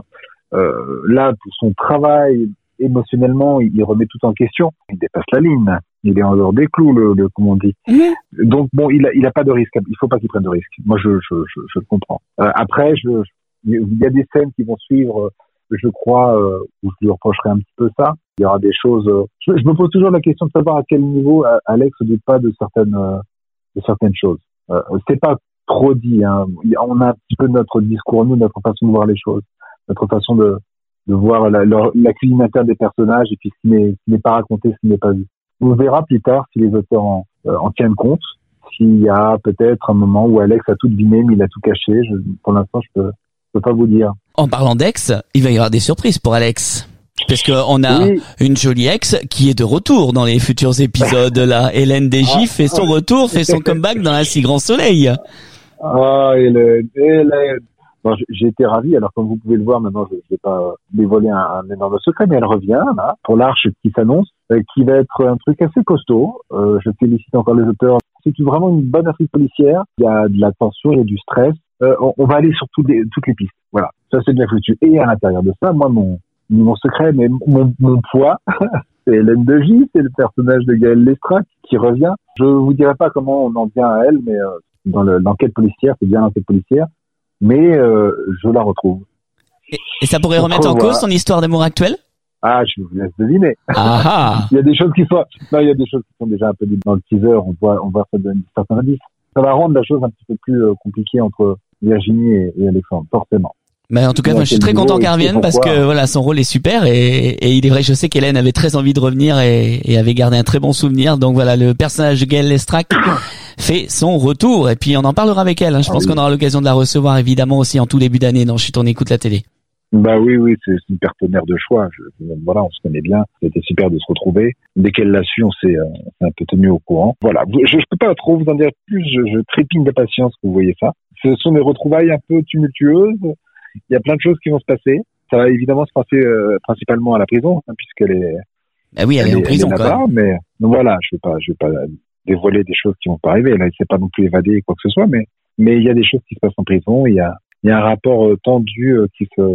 là, pour son travail, émotionnellement, il remet tout en question. Il dépasse la ligne. Il est en dehors des clous, comme on dit. Donc, bon, il a pas de risque. Il faut pas qu'il prenne de risque. Moi, je le comprends. Après, il y a des scènes qui vont suivre, je crois, où je lui reprocherai un petit peu ça. Il y aura des choses. Je me pose toujours la question de savoir à quel niveau Alex ne doute pas de certaines choses. C'est pas trop dit. On a un petit peu notre discours, nous, notre façon de voir les choses, notre façon de voir la cuisine interne des personnages et puis ce qui n'est pas raconté, ce qui n'est pas vu. On verra plus tard si les auteurs en tiennent compte. S'il y a peut-être un moment où Alex a tout deviné, mais il a tout caché. Pour l'instant, je peux pas vous dire. En parlant d'ex, il va y avoir des surprises pour Alex. Parce qu'on a une jolie ex qui est de retour dans les futurs épisodes, là. Hélène Desgis fait son retour, fait son comeback dans Un si grand soleil. Ah, Hélène. Bon, j'ai été ravi. Alors, comme vous pouvez le voir, maintenant, je vais pas dévoiler un énorme secret, mais elle revient, là, pour l'Arche qui s'annonce, qui va être un truc assez costaud. Je félicite encore les auteurs. C'est vraiment une bonne intrigue policière. Il y a de la tension, il y a du stress. On va aller sur toutes les pistes. Voilà. Ça, c'est bien foutu. Et à l'intérieur de ça, moi, mon secret, mais mon poids, c'est Hélène Desgis, c'est le personnage de Gaëlle Lestrac qui revient. Je vous dirai pas comment on en vient à elle, mais dans l'enquête policière, c'est bien l'enquête policière, mais je la retrouve. Et ça pourrait remettre en cause son histoire d'amour actuelle? Ah, je vous laisse deviner. Ah. Il y a des choses qui sont déjà un peu dans le teaser. On voit ça donner certains indices. Ça va rendre la chose un petit peu plus compliquée entre Virginie et Alexandre, forcément. Mais en tout cas, moi, je suis très content qu'elle revienne parce que voilà, son rôle est super et il est vrai, je sais qu'Hélène avait très envie de revenir et avait gardé un très bon souvenir. Donc voilà, le personnage de Gaëlle Lestrac fait son retour et puis on en parlera avec elle. Je pense qu'on aura l'occasion de la recevoir évidemment aussi en tout début d'année dans Chut, on écoute la télé. Bah oui, c'est une partenaire de choix. Voilà, on se connaît bien. C'était super de se retrouver. Dès qu'elle l'a su, on s'est un peu tenu au courant. Voilà, je peux pas trop vous en dire plus. Je trépigne d'impatience que vous voyez ça. Ce sont des retrouvailles un peu tumultueuses. Il y a plein de choses qui vont se passer. Ça va évidemment se passer principalement à la prison, puisqu'elle est. Ah oui, elle est en prison là-bas, mais voilà, je vais pas dévoiler des choses qui vont pas arriver. Là, il s'est pas non plus évadé quoi que ce soit, mais il y a des choses qui se passent en prison. Il y a un rapport tendu qui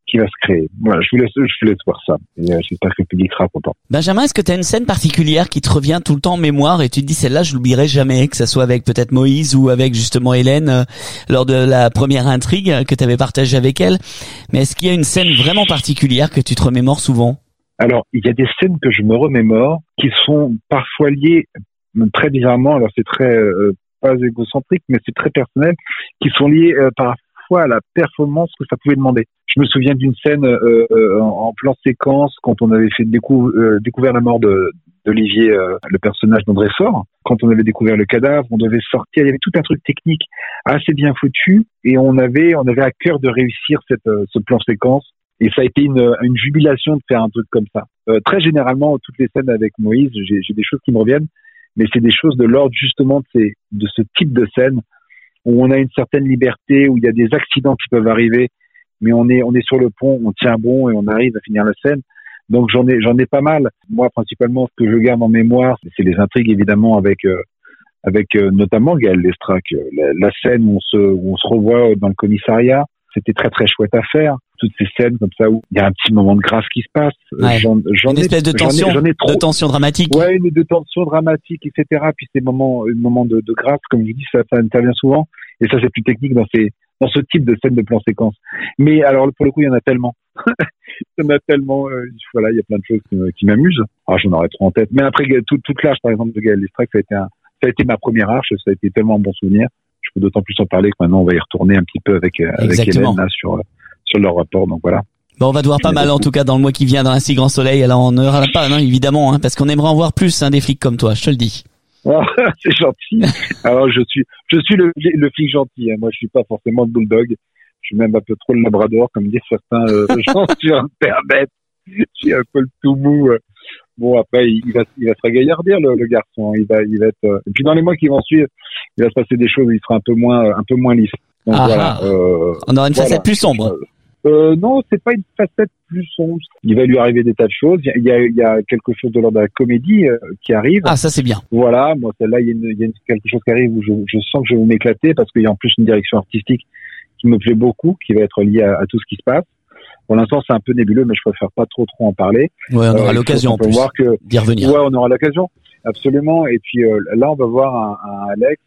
qui va se créer. Voilà, je vous laisse voir ça. Et j'espère que le public sera content. Benjamin, est-ce que tu as une scène particulière qui te revient tout le temps en mémoire et tu te dis celle-là je l'oublierai jamais, que ça soit avec peut-être Moïse ou avec justement Hélène lors de la première intrigue que tu avais partagée avec elle. Mais est-ce qu'il y a une scène vraiment particulière que tu te remémores souvent? Alors, il y a des scènes que je me remémore qui sont parfois liées très bizarrement, alors c'est très pas égocentrique, mais c'est très personnel, qui sont liées parfois à la performance que ça pouvait demander. Je me souviens d'une scène en plan séquence quand on avait fait découvert la mort d'Olivier, le personnage d'André Faure. Quand on avait découvert le cadavre, on devait sortir. Il y avait tout un truc technique assez bien foutu et on avait à cœur de réussir ce plan séquence. Et ça a été une jubilation de faire un truc comme ça. Très généralement, toutes les scènes avec Moïse, j'ai des choses qui me reviennent, mais c'est des choses de l'ordre justement de ce type de scène où on a une certaine liberté, où il y a des accidents qui peuvent arriver, mais on est sur le pont, on tient bon et on arrive à finir la scène. Donc j'en ai pas mal. Moi, principalement, ce que je garde en mémoire, c'est les intrigues évidemment avec notamment Gaël Lestrac. La scène où on se revoit dans le commissariat, c'était très très chouette à faire. Toutes ces scènes comme ça où il y a un petit moment de grâce qui se passe. Ouais. Une espèce de tension, de tension dramatique. Ouais, de tension dramatique, etc. Puis ces moments de grâce, comme je dis, ça intervient souvent. Et ça, c'est plus technique dans ce type de scène de plan séquence. Mais alors, pour le coup, il y en a tellement. Il y en a tellement. Voilà, il y a plein de choses qui m'amusent. Alors, j'en aurais trop en tête. Mais après, toute l'âge, par exemple, de Gaël Lestrac, ça a été ma première arche. Ça a été tellement un bon souvenir. Je peux d'autant plus en parler que maintenant, on va y retourner un petit peu avec Hélène là, sur leur rapport. Donc voilà. Bon, on va te voir pas mal en tout cas dans le mois qui vient dans Un si grand soleil. Alors on n'aura pas, non, évidemment, parce qu'on aimerait en voir plus des flics comme toi, je te le dis. Oh, c'est gentil. Alors je suis le flic gentil. Je suis pas forcément le bulldog. Je suis même un peu trop le labrador, comme disent certains gens sur Internet. Je suis un peu le tout mou. Bon, après il va se ragaillardir le garçon. Il va être. Et puis dans les mois qui vont suivre, il va se passer des choses. Il sera un peu moins lisse. Donc, voilà, on aura une facette plus sombre. Non, c'est pas une facette plus sombre. Il va lui arriver des tas de choses. Il y a quelque chose de l'ordre de la comédie qui arrive. Ah, ça c'est bien. Voilà, moi celle-là, il y a quelque chose qui arrive où je sens que je vais m'éclater parce qu'il y a en plus une direction artistique qui me plaît beaucoup, qui va être liée à tout ce qui se passe. Pour l'instant, c'est un peu nébuleux, mais je préfère pas trop en parler. Ouais, on aura l'occasion en plus d'y revenir. Ouais, on aura l'occasion, absolument. Et puis là, on va voir un Alex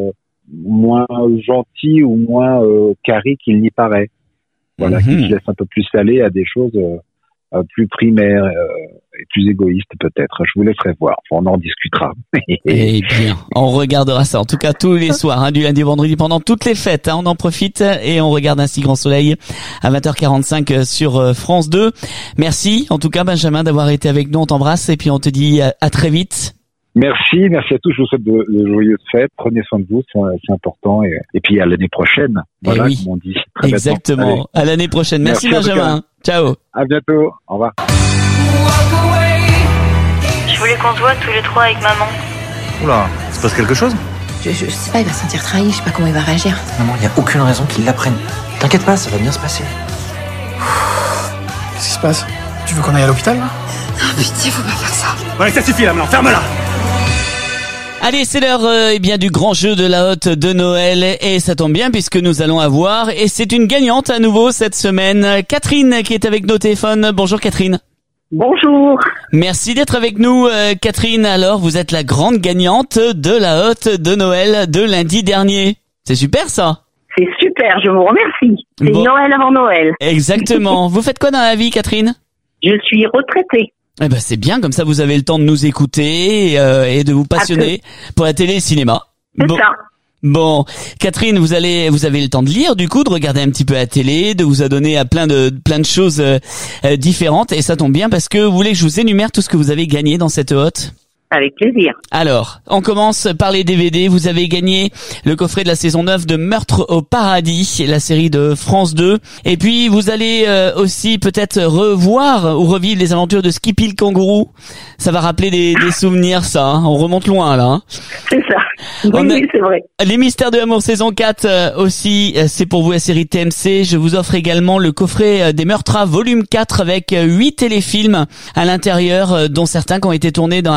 moins gentil ou moins carré qu'il n'y paraît. Voilà, qui se laisse un peu plus aller à des choses plus primaires et plus égoïstes peut-être. Je vous laisserai voir. Enfin, on en discutera. Eh bien, on regardera ça. En tout cas, tous les soirs, du lundi au vendredi, pendant toutes les fêtes. On en profite et on regarde Un si grand soleil à 20h45 sur France 2. Merci, en tout cas, Benjamin, d'avoir été avec nous. On t'embrasse et puis on te dit à très vite. Merci à tous. Je vous souhaite de joyeuses fêtes. Prenez soin de vous, c'est important. Et puis à l'année prochaine. Voilà, oui, comme on dit. Exactement. À l'année prochaine. Merci Benjamin. Ciao. À bientôt. Au revoir. Je voulais qu'on se voit tous les trois avec maman. Oula, il se passe quelque chose? Je sais pas, il va se sentir trahi, je sais pas comment il va réagir. Maman, il n'y a aucune raison qu'il l'apprenne. T'inquiète pas, ça va bien se passer. Qu'est-ce qui se passe? Tu veux qu'on aille à l'hôpital là? Oh pitié, faut pas faire ça. Ouais, ça suffit là, maintenant, ferme-la! Allez, c'est l'heure du grand jeu de la hotte de Noël et ça tombe bien puisque nous allons avoir, et c'est une gagnante à nouveau cette semaine, Catherine qui est avec nos téléphones. Bonjour Catherine. Bonjour. Merci d'être avec nous Catherine. Alors vous êtes la grande gagnante de la hotte de Noël de lundi dernier. C'est super ça. C'est super, je vous remercie. C'est Noël avant Noël. Exactement. Vous faites quoi dans la vie Catherine? Je suis retraitée. Eh ben c'est bien, comme ça vous avez le temps de nous écouter et de vous passionner pour la télé et le cinéma. C'est ça. Bon, Catherine, vous avez le temps de lire, du coup, de regarder un petit peu la télé, de vous adonner à plein de choses différentes, et ça tombe bien parce que vous voulez que je vous énumère tout ce que vous avez gagné dans cette hotte. Avec plaisir. Alors, on commence par les DVD. Vous avez gagné le coffret de la saison 9 de Meurtre au paradis, la série de France 2. Et puis, vous allez aussi peut-être revoir ou revivre les aventures de Skippy le kangourou. Ça va rappeler des souvenirs, ça. Hein. On remonte loin, là. Hein. C'est ça. Oui, c'est vrai. Les Mystères de l'amour saison 4 aussi, c'est pour vous la série TMC. Je vous offre également le coffret des Meurtras volume 4 avec 8 téléfilms à l'intérieur, dont certains qui ont été tournés dans la région de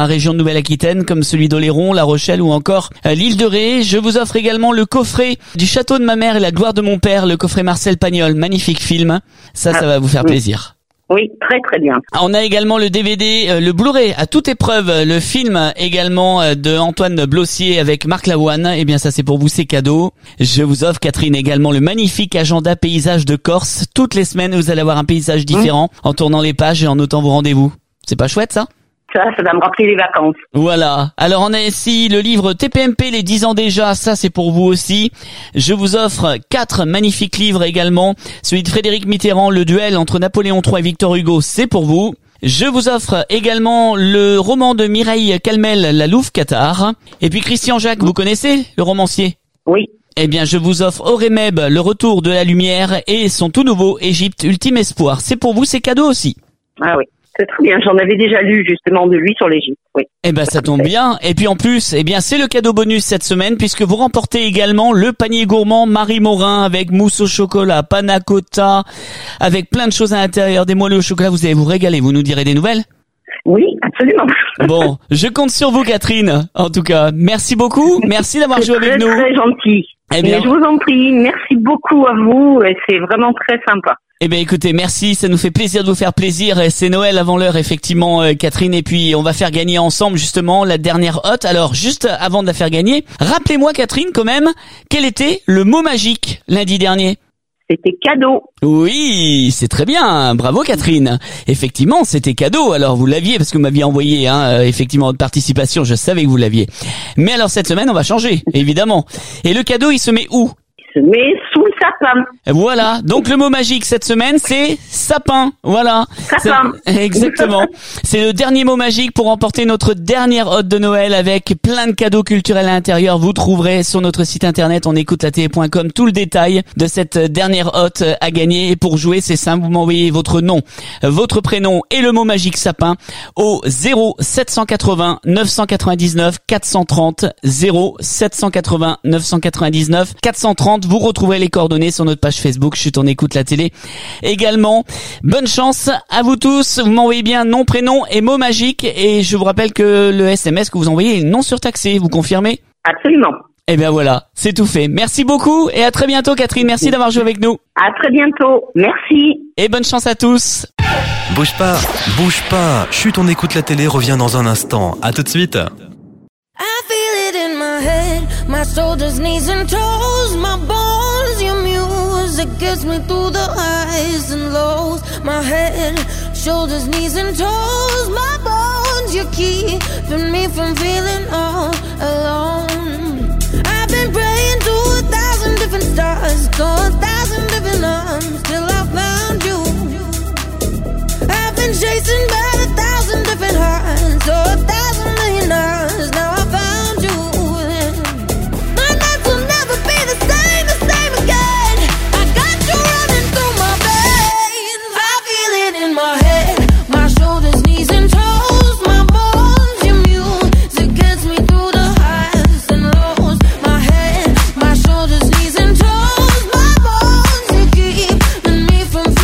Nouvelle-Aquitaine, comme celui d'Oléron, La Rochelle ou encore l'île de Ré. Je vous offre également le coffret du Château de ma mère et la gloire de mon père, le coffret Marcel Pagnol. Magnifique film. Ça va vous faire plaisir. Oui, très très bien. On a également le DVD, le Blu-ray à toute épreuve, le film également de Antoine Blossier avec Marc Lavoine. Eh bien ça c'est pour vous, c'est cadeau. Je vous offre, Catherine, également le magnifique agenda paysage de Corse. Toutes les semaines vous allez avoir un paysage différent en tournant les pages et en notant vos rendez-vous. C'est pas chouette ça ? Ça va me rappeler les vacances. Voilà. Alors on a ici le livre TPMP, les 10 ans déjà, ça c'est pour vous aussi. Je vous offre 4 magnifiques livres également. Celui de Frédéric Mitterrand, Le duel entre Napoléon III et Victor Hugo, c'est pour vous. Je vous offre également le roman de Mireille Calmel, La Louve Cathare. Et puis Christian Jacques, vous connaissez le romancier ? Oui. Eh bien, je vous offre Horemheb, Le retour de la lumière et son tout nouveau Égypte, Ultime espoir. C'est pour vous, c'est cadeau aussi. Ah oui. C'est très bien, j'en avais déjà lu justement de lui sur l'Égypte, oui. Eh ben ça tombe bien. Et puis en plus, eh bien c'est le cadeau bonus cette semaine puisque vous remportez également le panier gourmand Marie Morin avec mousse au chocolat, panna cotta, avec plein de choses à l'intérieur, des moelleux au chocolat. Vous allez vous régaler, vous nous direz des nouvelles ? Oui, absolument. Bon, je compte sur vous, Catherine. En tout cas, merci beaucoup. Merci d'avoir joué avec nous. C'est très gentil. Eh bien, mais je vous en prie, merci beaucoup à vous. C'est vraiment très sympa. Eh bien, écoutez, merci. Ça nous fait plaisir de vous faire plaisir. C'est Noël avant l'heure, effectivement, Catherine. Et puis, on va faire gagner ensemble, justement, la dernière hotte. Alors, juste avant de la faire gagner, rappelez-moi, Catherine, quand même, quel était le mot magique lundi dernier ? C'était cadeau. Oui, c'est très bien. Bravo, Catherine. Effectivement, c'était cadeau. Alors, vous l'aviez parce que vous m'aviez envoyé, effectivement, votre participation. Je savais que vous l'aviez. Mais alors, cette semaine, on va changer, évidemment. Et le cadeau, il se met où ? Il se met sous le sapin. Voilà. Donc, le mot magique cette semaine, c'est sapin. Voilà. Sapin. Exactement. C'est le dernier mot magique pour remporter notre dernière hotte de Noël avec plein de cadeaux culturels à l'intérieur. Vous trouverez sur notre site internet onécoutelatélé.com tout le détail de cette dernière hotte à gagner. Et pour jouer, c'est simple. Vous m'envoyez votre nom, votre prénom et le mot magique sapin au 0780 999 430 0780 999 430. Vous retrouverez les coordonnées sur notre page Facebook Chut on écoute la télé. Également, bonne chance à vous tous. Vous m'envoyez bien nom, prénom et mot magique. Et je vous rappelle que le SMS que vous envoyez est non surtaxé. Vous confirmez ? Absolument. Eh bien voilà, c'est tout fait. Merci beaucoup et à très bientôt, Catherine. Merci d'avoir joué avec nous. À très bientôt. Merci. Et bonne chance à tous. Bouge pas, bouge pas. Chut, on écoute la télé revient dans un instant. À tout de suite. I feel it in my head, my shoulders, knees and toes, my bones, your music gets me through the highs and lows. My head, shoulders, knees and toes, my bones, you're keeping me from feeling all alone. I've been praying to 1,000 different stars, to 1,000 different arms, till I found you. I've been chasing by 1,000 different hearts, so 1,000 million hours, now I found you. My nights will never be the same again. I got you running through my veins. I feel it in my head, my shoulders, knees and toes, my bones, your music gets me through the highs and lows. My head, my shoulders, knees and toes, my bones, you keeping me from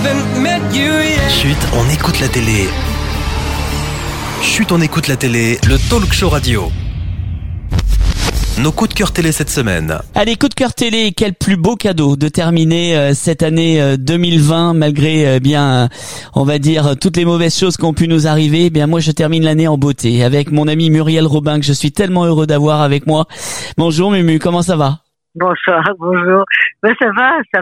Chut, on écoute la télé. Chut, on écoute la télé, le talk show radio. Nos coups de cœur télé cette semaine. Allez, coup de cœur télé, quel plus beau cadeau de terminer cette année 2020 malgré on va dire toutes les mauvaises choses qui ont pu nous arriver. Bien moi je termine l'année en beauté avec mon ami Muriel Robin que je suis tellement heureux d'avoir avec moi. Bonjour Mumu, comment ça va? Bonsoir, bonjour. Ben ça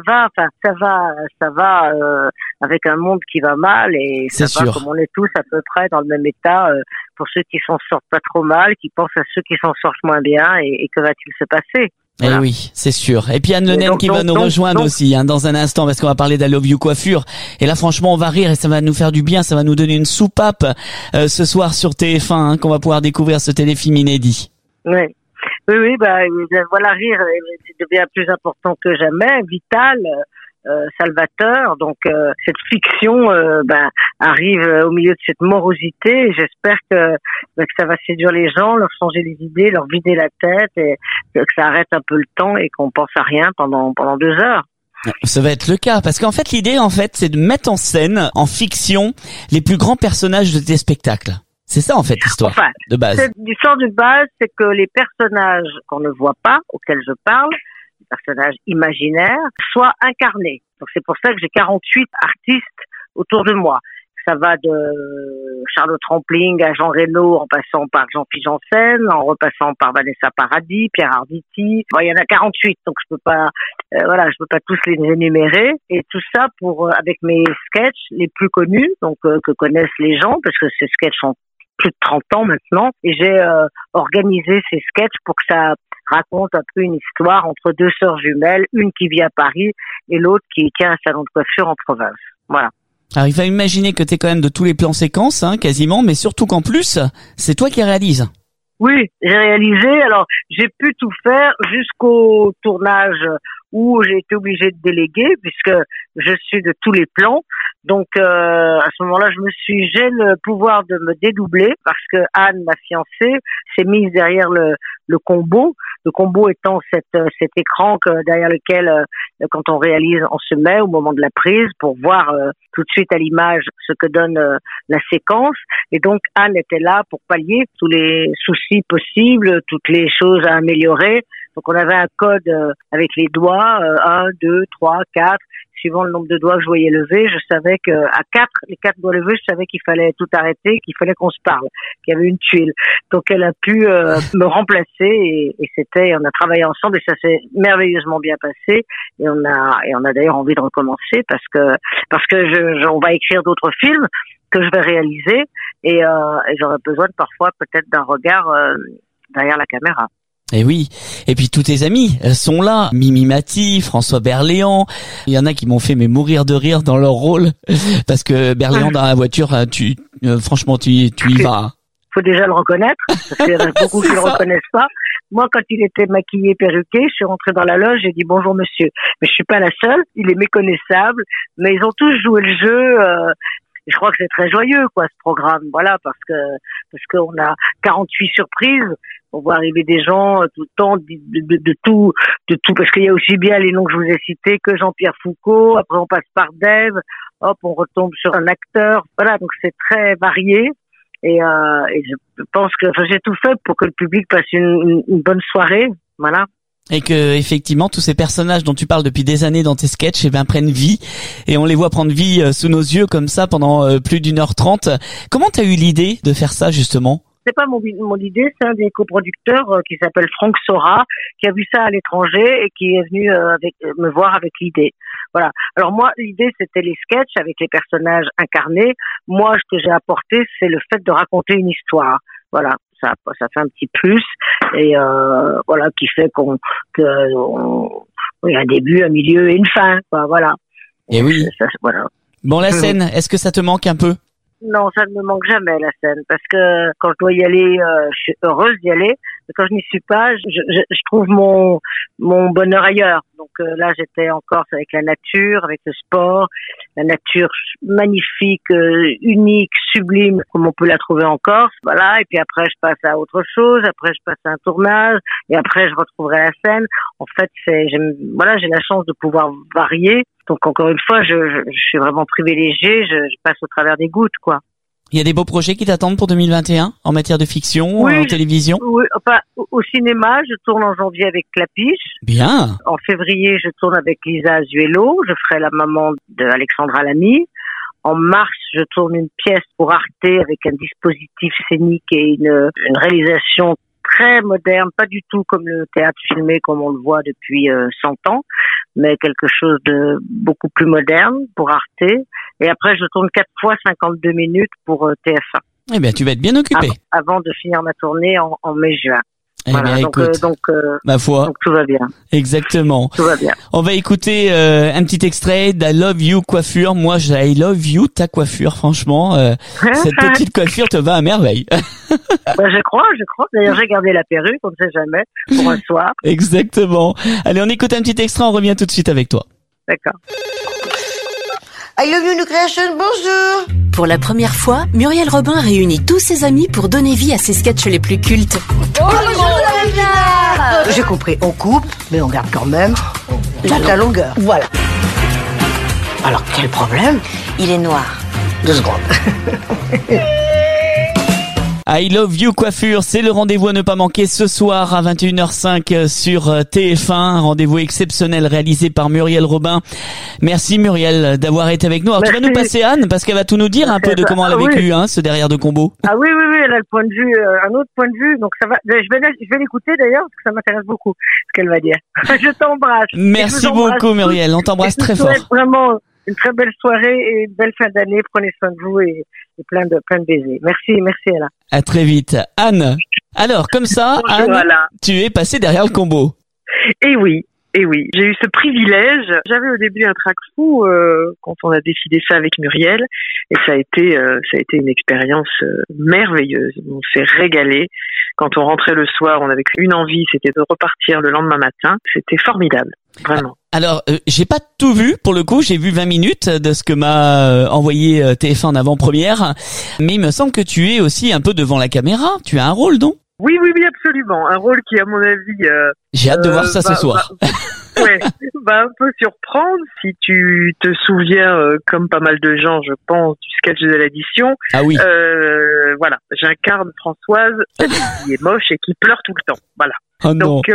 va avec un monde qui va mal et ça va comme on est tous à peu près dans le même état pour ceux qui s'en sortent pas trop mal, qui pensent à ceux qui s'en sortent moins bien et que va-t-il se passer? Voilà. Eh oui, c'est sûr. Et puis Anne Lenem qui va nous rejoindre aussi dans un instant parce qu'on va parler d'I Love You Coiffure. Et là franchement on va rire et ça va nous faire du bien, ça va nous donner une soupape ce soir sur TF1 qu'on va pouvoir découvrir ce téléfilm inédit. Oui. Oui, voilà, rire devient plus important que jamais, vital, salvateur. Donc cette fiction arrive au milieu de cette morosité. J'espère que ça va séduire les gens, leur changer les idées, leur vider la tête et que ça arrête un peu le temps et qu'on pense à rien pendant 2 heures. Ça va être le cas parce qu'en fait l'idée c'est de mettre en scène en fiction les plus grands personnages de tes spectacles. C'est ça en fait l'histoire de base. L'histoire de base, c'est que les personnages qu'on ne voit pas, auxquels je parle, les personnages imaginaires, soient incarnés. Donc c'est pour ça que j'ai 48 artistes autour de moi. Ça va de Charlotte Rampling à Jean Reno, en passant par Jean-Philippe Janssen, en repassant par Vanessa Paradis, Pierre Arditi. Bon, il y en a 48, donc je peux pas tous les énumérer. Et tout ça avec mes sketchs les plus connus, donc que connaissent les gens, parce que ces sketchs ont plus de 30 ans maintenant, et j'ai organisé ces sketchs pour que ça raconte un peu une histoire entre 2 sœurs jumelles, une qui vit à Paris et l'autre qui tient un salon de coiffure en province. Voilà. Alors il va imaginer que t'es quand même de tous les plans séquences, quasiment, mais surtout qu'en plus, c'est toi qui réalises. Oui, j'ai réalisé. Alors, j'ai pu tout faire jusqu'au tournage où j'ai été obligée de déléguer puisque je suis de tous les plans. Donc, à ce moment-là, j'ai le pouvoir de me dédoubler parce que Anne, ma fiancée, s'est mise derrière le combo. Le combo étant cet écran derrière lequel, quand on réalise, on se met au moment de la prise pour voir tout de suite à l'image ce que donne la séquence. Et donc, Anne était là pour pallier tous les soucis possibles, toutes les choses à améliorer. Donc, on avait un code avec les doigts, 1, 2, 3, 4. Suivant le nombre de doigts que je voyais lever, je savais que à 4, les 4 doigts levés, je savais qu'il fallait tout arrêter, qu'il fallait qu'on se parle, qu'il y avait une tuile. Donc elle a pu me remplacer et on a travaillé ensemble et ça s'est merveilleusement bien passé et on a d'ailleurs envie de recommencer parce que on va écrire d'autres films que je vais réaliser et j'aurais besoin parfois peut-être d'un regard derrière la caméra. Et oui, et puis tous tes amis sont là, Mimi Mati, François Berléand. Il y en a qui m'ont fait mourir de rire dans leur rôle parce que Berléand dans la voiture, franchement tu y vas. Faut déjà le reconnaître parce qu'il y en a beaucoup qui le reconnaissent pas. Moi, quand il était maquillé, perruqué, je suis rentrée dans la loge, j'ai dit bonjour monsieur. Mais je suis pas la seule, il est méconnaissable, mais ils ont tous joué le jeu. Je crois que c'est très joyeux, ce programme. Voilà, parce qu'on a 48 surprises. On voit arriver des gens tout le temps de tout, parce qu'il y a aussi bien les noms que je vous ai cités que Jean-Pierre Foucault. Après, on passe par Dave. Hop, on retombe sur un acteur. Voilà, donc c'est très varié. Et je pense que j'ai tout fait pour que le public passe une bonne soirée. Voilà. Et que effectivement tous ces personnages dont tu parles depuis des années dans tes sketchs prennent vie et on les voit prendre vie sous nos yeux comme ça pendant plus d'1h30. Comment t'as eu l'idée de faire ça justement? C'est pas mon idée, c'est un des coproducteurs qui s'appelle Franck Sora qui a vu ça à l'étranger et qui est venu me voir avec l'idée. Voilà. Alors moi, l'idée c'était les sketchs avec les personnages incarnés. Moi, ce que j'ai apporté, c'est le fait de raconter une histoire. Voilà. Ça fait un petit plus et voilà qui fait qu'il y a un début, un milieu et une fin. Voilà. Et oui. Voilà. Bon, la scène, est-ce que ça te manque un peu? Non, ça ne me manque jamais la scène parce que quand je dois y aller, je suis heureuse d'y aller. Mais quand je n'y suis pas, je trouve mon bonheur ailleurs. Donc là, j'étais en Corse avec la nature, avec le sport, la nature magnifique, unique, sublime, comme on peut la trouver en Corse. Voilà. Et puis après, je passe à autre chose. Après, je passe à un tournage. Et après, je retrouverai la scène. En fait, j'ai la chance de pouvoir varier Donc encore une fois, je suis vraiment privilégiée, je passe au travers des gouttes, quoi. Il y a des beaux projets qui t'attendent pour 2021 en matière de fiction, en télévision? Oui, enfin, au cinéma, je tourne en janvier avec Clapiche. Bien. En février, je tourne avec Lisa Azuelo. Je ferai la maman d'Alexandra Lamy. En mars, je tourne une pièce pour Arte avec un dispositif scénique et une réalisation très moderne, pas du tout comme le théâtre filmé comme on le voit depuis 100 ans, mais quelque chose de beaucoup plus moderne pour Arte. Et après, je tourne 4 fois 52 minutes pour TF1. Eh bien, tu vas être bien occupé. Avant de finir ma tournée en mai-juin. Eh voilà, bien, écoute, ma foi. Donc tout va bien. Exactement. Tout va bien. On va écouter un petit extrait d'I Love You Coiffure. Moi, I Love You ta coiffure. Franchement, cette petite coiffure te va à merveille. Je crois. D'ailleurs, j'ai gardé la perruque, on ne sait jamais, pour un soir. Exactement. Allez, on écoute un petit extrait, on revient tout de suite avec toi. D'accord. I Love You New Creation, bonjour. Pour la première fois, Muriel Robin réunit tous ses amis pour donner vie à ses sketchs les plus cultes. J'ai compris, on coupe, mais on garde quand même la longueur. Voilà. Alors, quel problème? Il est noir. 2 secondes. I Love You Coiffure, c'est le rendez-vous à ne pas manquer ce soir à 21h05 sur TF1, un rendez-vous exceptionnel réalisé par Muriel Robin. Merci Muriel d'avoir été avec nous. Alors tu vas nous passer Anne parce qu'elle va tout nous dire un peu de comment elle a vécu ce derrière de combo. Ah oui, elle a le point de vue, un autre point de vue, donc ça va. Je vais l'écouter d'ailleurs parce que ça m'intéresse beaucoup ce qu'elle va dire. Je t'embrasse. Merci beaucoup Muriel, on t'embrasse très fort. Vraiment une très belle soirée et une belle fin d'année. Prenez soin de vous et plein de baisers. Merci Ella. À très vite. Anne, alors comme ça, bonjour, Anne, Alain. Tu es passée derrière le combo. Eh oui, j'ai eu ce privilège. J'avais au début un trac fou quand on a décidé ça avec Muriel, et ça a été une expérience merveilleuse. On s'est régalé. Quand on rentrait le soir, on avait qu'une envie, c'était de repartir le lendemain matin. C'était formidable, vraiment. Alors, j'ai pas tout vu, pour le coup, j'ai vu 20 minutes de ce que m'a envoyé TF1 en avant-première, mais il me semble que tu es aussi un peu devant la caméra, tu as un rôle, non? Oui, absolument. Un rôle qui, à mon avis... J'ai hâte de voir ça ce soir. Va un peu surprendre si tu te souviens, comme pas mal de gens, je pense, du sketch de l'addition. Ah oui. Voilà, j'incarne Françoise qui est moche et qui pleure tout le temps. Voilà. Oh non. Donc,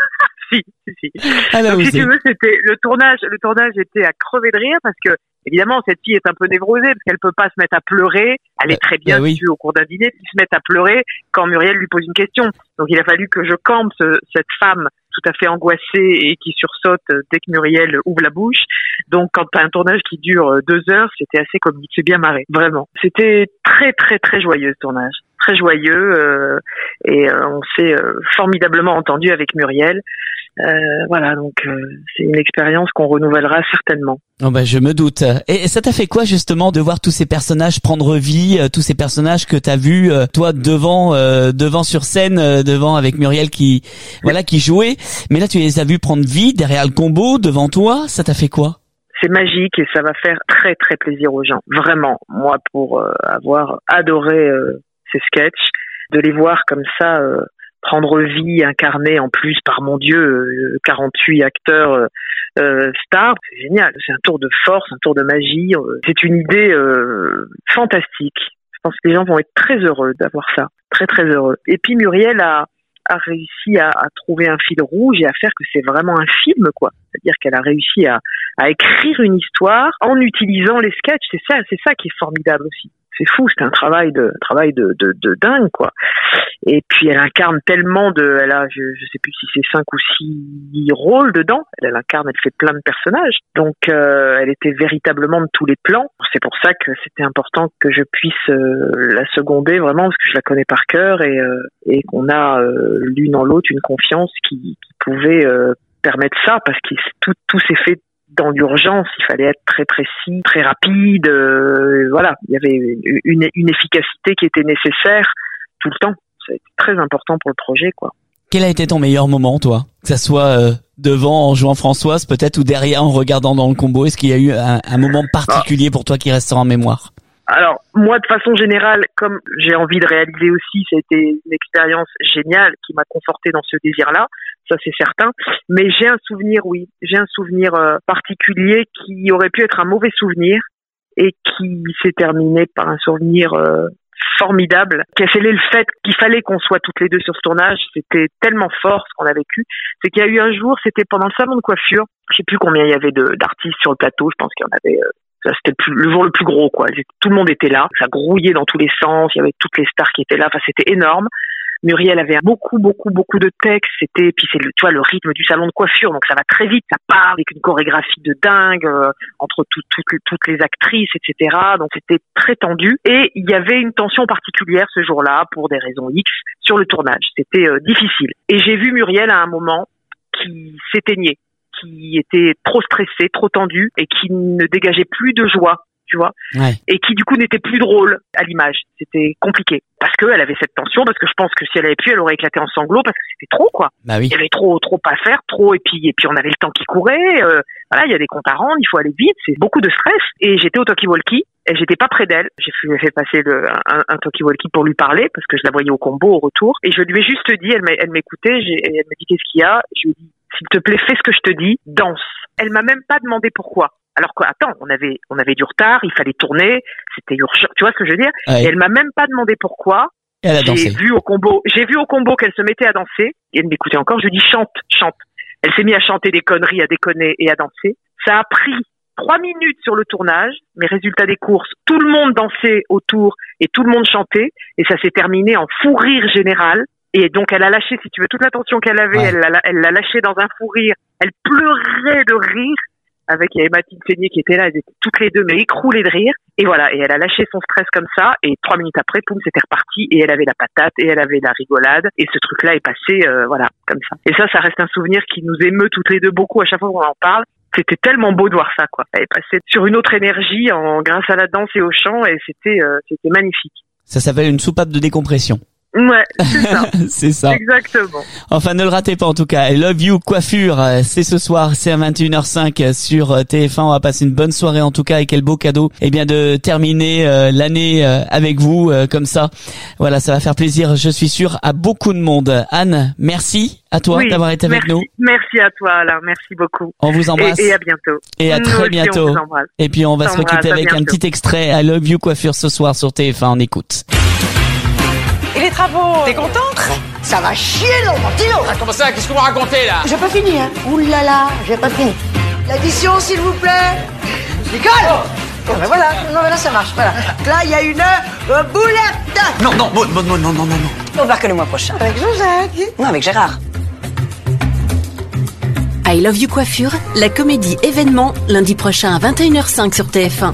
si. Alors, donc, si tu veux, c'était le tournage était à crever de rire parce que évidemment cette fille est un peu névrosée parce qu'elle peut pas se mettre à pleurer. Elle est très bien si tu veux, au cours d'un dîner, puis se mettre à pleurer quand Muriel lui pose une question. Donc il a fallu que je campe cette femme tout à fait angoissée et qui sursaute dès que Muriel ouvre la bouche. Donc quand t'as un tournage qui dure 2 heures, c'était assez comique, c'est bien marré, vraiment. C'était très très très joyeux ce tournage, très joyeux et on s'est formidablement entendu avec Muriel. Voilà, donc c'est une expérience qu'on renouvellera certainement. Oh je me doute. Et ça t'a fait quoi justement de voir tous ces personnages prendre vie, tous ces personnages que t'as vus toi devant sur scène, devant avec Muriel qui jouait, mais là tu les as vus prendre vie derrière le combo devant toi, ça t'a fait quoi? C'est magique et ça va faire très très plaisir aux gens, vraiment. Moi, pour avoir adoré ces sketchs, de les voir comme ça prendre vie, incarnés en plus par mon Dieu 48 acteurs stars, c'est génial. C'est un tour de force, un tour de magie. C'est une idée fantastique. Je pense que les gens vont être très heureux d'avoir ça, très très heureux. Et puis Muriel a réussi à trouver un fil rouge et à faire que c'est vraiment un film, quoi. C'est-à-dire qu'elle a réussi à écrire une histoire en utilisant les sketchs. C'est ça qui est formidable aussi. C'est fou, c'est un travail de dingue, quoi. Et puis elle incarne tellement elle a, je sais plus si c'est 5 ou 6 rôles dedans. Elle fait plein de personnages. Donc elle était véritablement de tous les plans. C'est pour ça que c'était important que je puisse la seconder vraiment parce que je la connais par cœur et qu'on a l'une en l'autre une confiance qui pouvait permettre ça parce que tout s'est fait dans l'urgence, il fallait être très précis, très rapide, voilà, il y avait une efficacité qui était nécessaire tout le temps. Ça a été très important pour le projet, quoi. Quel a été ton meilleur moment, toi? Que ça soit devant en jouant Françoise, peut-être, ou derrière en regardant dans le combo, est-ce qu'il y a eu un moment particulier pour toi qui restera en mémoire? Alors, moi, de façon générale, comme j'ai envie de réaliser aussi, c'était une expérience géniale qui m'a confortée dans ce désir-là, ça c'est certain. Mais j'ai un souvenir, particulier qui aurait pu être un mauvais souvenir et qui s'est terminé par un souvenir formidable, qui a scellé le fait qu'il fallait qu'on soit toutes les deux sur ce tournage. C'était tellement fort ce qu'on a vécu. C'est qu'il y a eu un jour, c'était pendant le salon de coiffure, je sais plus combien il y avait d'artistes sur le plateau, je pense qu'il y en avait... Ça, c'était le jour le plus gros, quoi. Tout le monde était là. Ça grouillait dans tous les sens. Il y avait toutes les stars qui étaient là. Enfin, c'était énorme. Muriel avait beaucoup de textes. Puis c'est le rythme du salon de coiffure. Donc ça va très vite. Ça part avec une chorégraphie de dingue, entre toutes les actrices, etc. Donc c'était très tendu. Et il y avait une tension particulière ce jour-là pour des raisons X sur le tournage. C'était difficile. Et j'ai vu Muriel à un moment qui s'éteignait, qui était trop stressée, trop tendue et qui ne dégageait plus de joie, tu vois, et qui du coup n'était plus drôle à l'image. C'était compliqué parce qu'elle avait cette tension, parce que je pense que si elle avait pu, elle aurait éclaté en sanglots parce que c'était trop, quoi. Bah oui. Il y avait trop à faire, et puis on avait le temps qui courait. Voilà, il y a des comptes à rendre, il faut aller vite, c'est beaucoup de stress. Et j'étais au talkie-walkie. Et j'étais pas près d'elle. J'ai fait passer un talkie-walkie pour lui parler parce que je la voyais au combo au retour. Et je lui ai juste dit, elle m'écoutait, elle me dit qu'est-ce qu'il y a. Je lui ai dit, s'il te plaît, fais ce que je te dis, danse. Elle m'a même pas demandé pourquoi. Alors que, attends, on avait du retard, il fallait tourner, c'était urgent. Tu vois ce que je veux dire? Ouais. Et elle m'a même pas demandé pourquoi. Et elle a dansé. J'ai vu au combo qu'elle se mettait à danser. Et elle m'écoutait encore. Je lui ai dit, chante. Elle s'est mise à chanter des conneries, à déconner et à danser. Ça a pris 3 minutes sur le tournage, mais résultat des courses, tout le monde dansait autour et tout le monde chantait, et ça s'est terminé en fou rire général. Et donc elle a lâché, si tu veux, toute l'attention qu'elle avait, elle l'a lâché dans un fou rire. Elle pleurait de rire. Il y avait Mathilde Seigné qui était là, elles étaient toutes les deux mais écroulées de rire. Et voilà, et elle a lâché son stress comme ça, et 3 minutes après, poum, c'était reparti, et elle avait la patate, et elle avait la rigolade, et ce truc-là est passé, comme ça. Et ça reste un souvenir qui nous émeut toutes les deux beaucoup à chaque fois qu'on en parle. C'était tellement beau de voir ça, quoi. Elle est passée sur une autre énergie grâce à la danse et au chant, et c'était magnifique. Ça s'appelle une soupape de décompression. Ouais, c'est ça. C'est ça. Exactement. Enfin, ne le ratez pas en tout cas. I Love You Coiffure, c'est ce soir, c'est à 21h05 sur TF1. On va passer une bonne soirée en tout cas, et quel beau cadeau. Eh bien, de terminer l'année avec vous comme ça. Voilà, ça va faire plaisir, je suis sûr, à beaucoup de monde. Anne, merci à toi d'avoir été avec nous. Merci à toi, Alain. Merci beaucoup. On vous embrasse. Et à bientôt. Et à très bientôt. Et puis on va se quitter avec un petit extrait I Love You Coiffure ce soir sur TF1. On écoute. Et les travaux, t'es contente? Ça va chier dans mon ventilo. Comment ça? Qu'est-ce que vous racontez là? J'ai pas fini, hein. Ouh là là, j'ai pas fini. L'addition, s'il vous plaît. Nicole. Oh, ben voilà, non, mais là ça marche, voilà. Là, il y a une boulette. Non. On va que le mois prochain. Avec Josette. Non, avec Gérard. I Love You Coiffure, la comédie événement, lundi prochain à 21h05 sur TF1.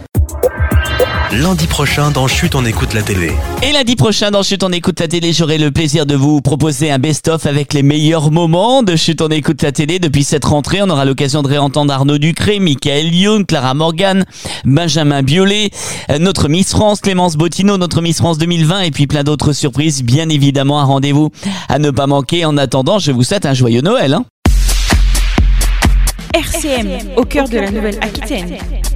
Lundi prochain dans Chut, on écoute la télé. Et lundi prochain dans Chut, on écoute la télé, j'aurai le plaisir de vous proposer un best-of avec les meilleurs moments de Chut, on écoute la télé. Depuis cette rentrée, on aura l'occasion de réentendre Arnaud Ducré, Michael Youn, Clara Morgan, Benjamin Biolay, notre Miss France, Clémence Bottineau, notre Miss France 2020, et puis plein d'autres surprises, bien évidemment, un rendez-vous à ne pas manquer. En attendant, je vous souhaite un joyeux Noël. RCM, au cœur de la Nouvelle-Aquitaine.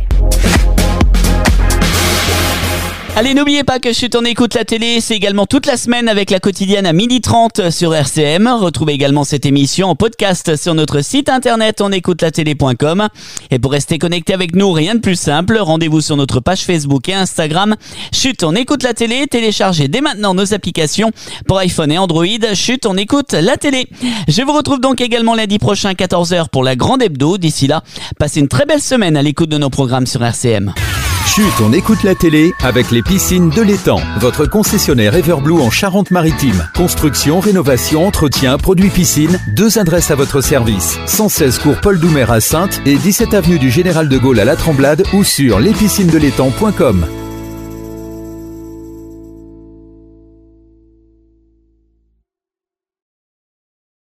Allez, n'oubliez pas que Chut, on écoute la télé, c'est également toute la semaine avec la quotidienne à 12h30 sur RCM. Retrouvez également cette émission en podcast sur notre site internet onécoutelatélé.com. Et pour rester connecté avec nous, rien de plus simple, rendez-vous sur notre page Facebook et Instagram. Chut, on écoute la télé, téléchargez dès maintenant nos applications pour iPhone et Android. Chut, on écoute la télé. Je vous retrouve donc également lundi prochain à 14h pour la grande hebdo. D'ici là, passez une très belle semaine à l'écoute de nos programmes sur RCM. Chut, on écoute la télé avec les piscines de l'Étang. Votre concessionnaire Everblue en Charente-Maritime. Construction, rénovation, entretien, produits piscine. 2 adresses à votre service. 116 cours Paul Doumer à Saintes et 17 avenue du Général de Gaulle à La Tremblade ou sur lespiscinesdelétang.com.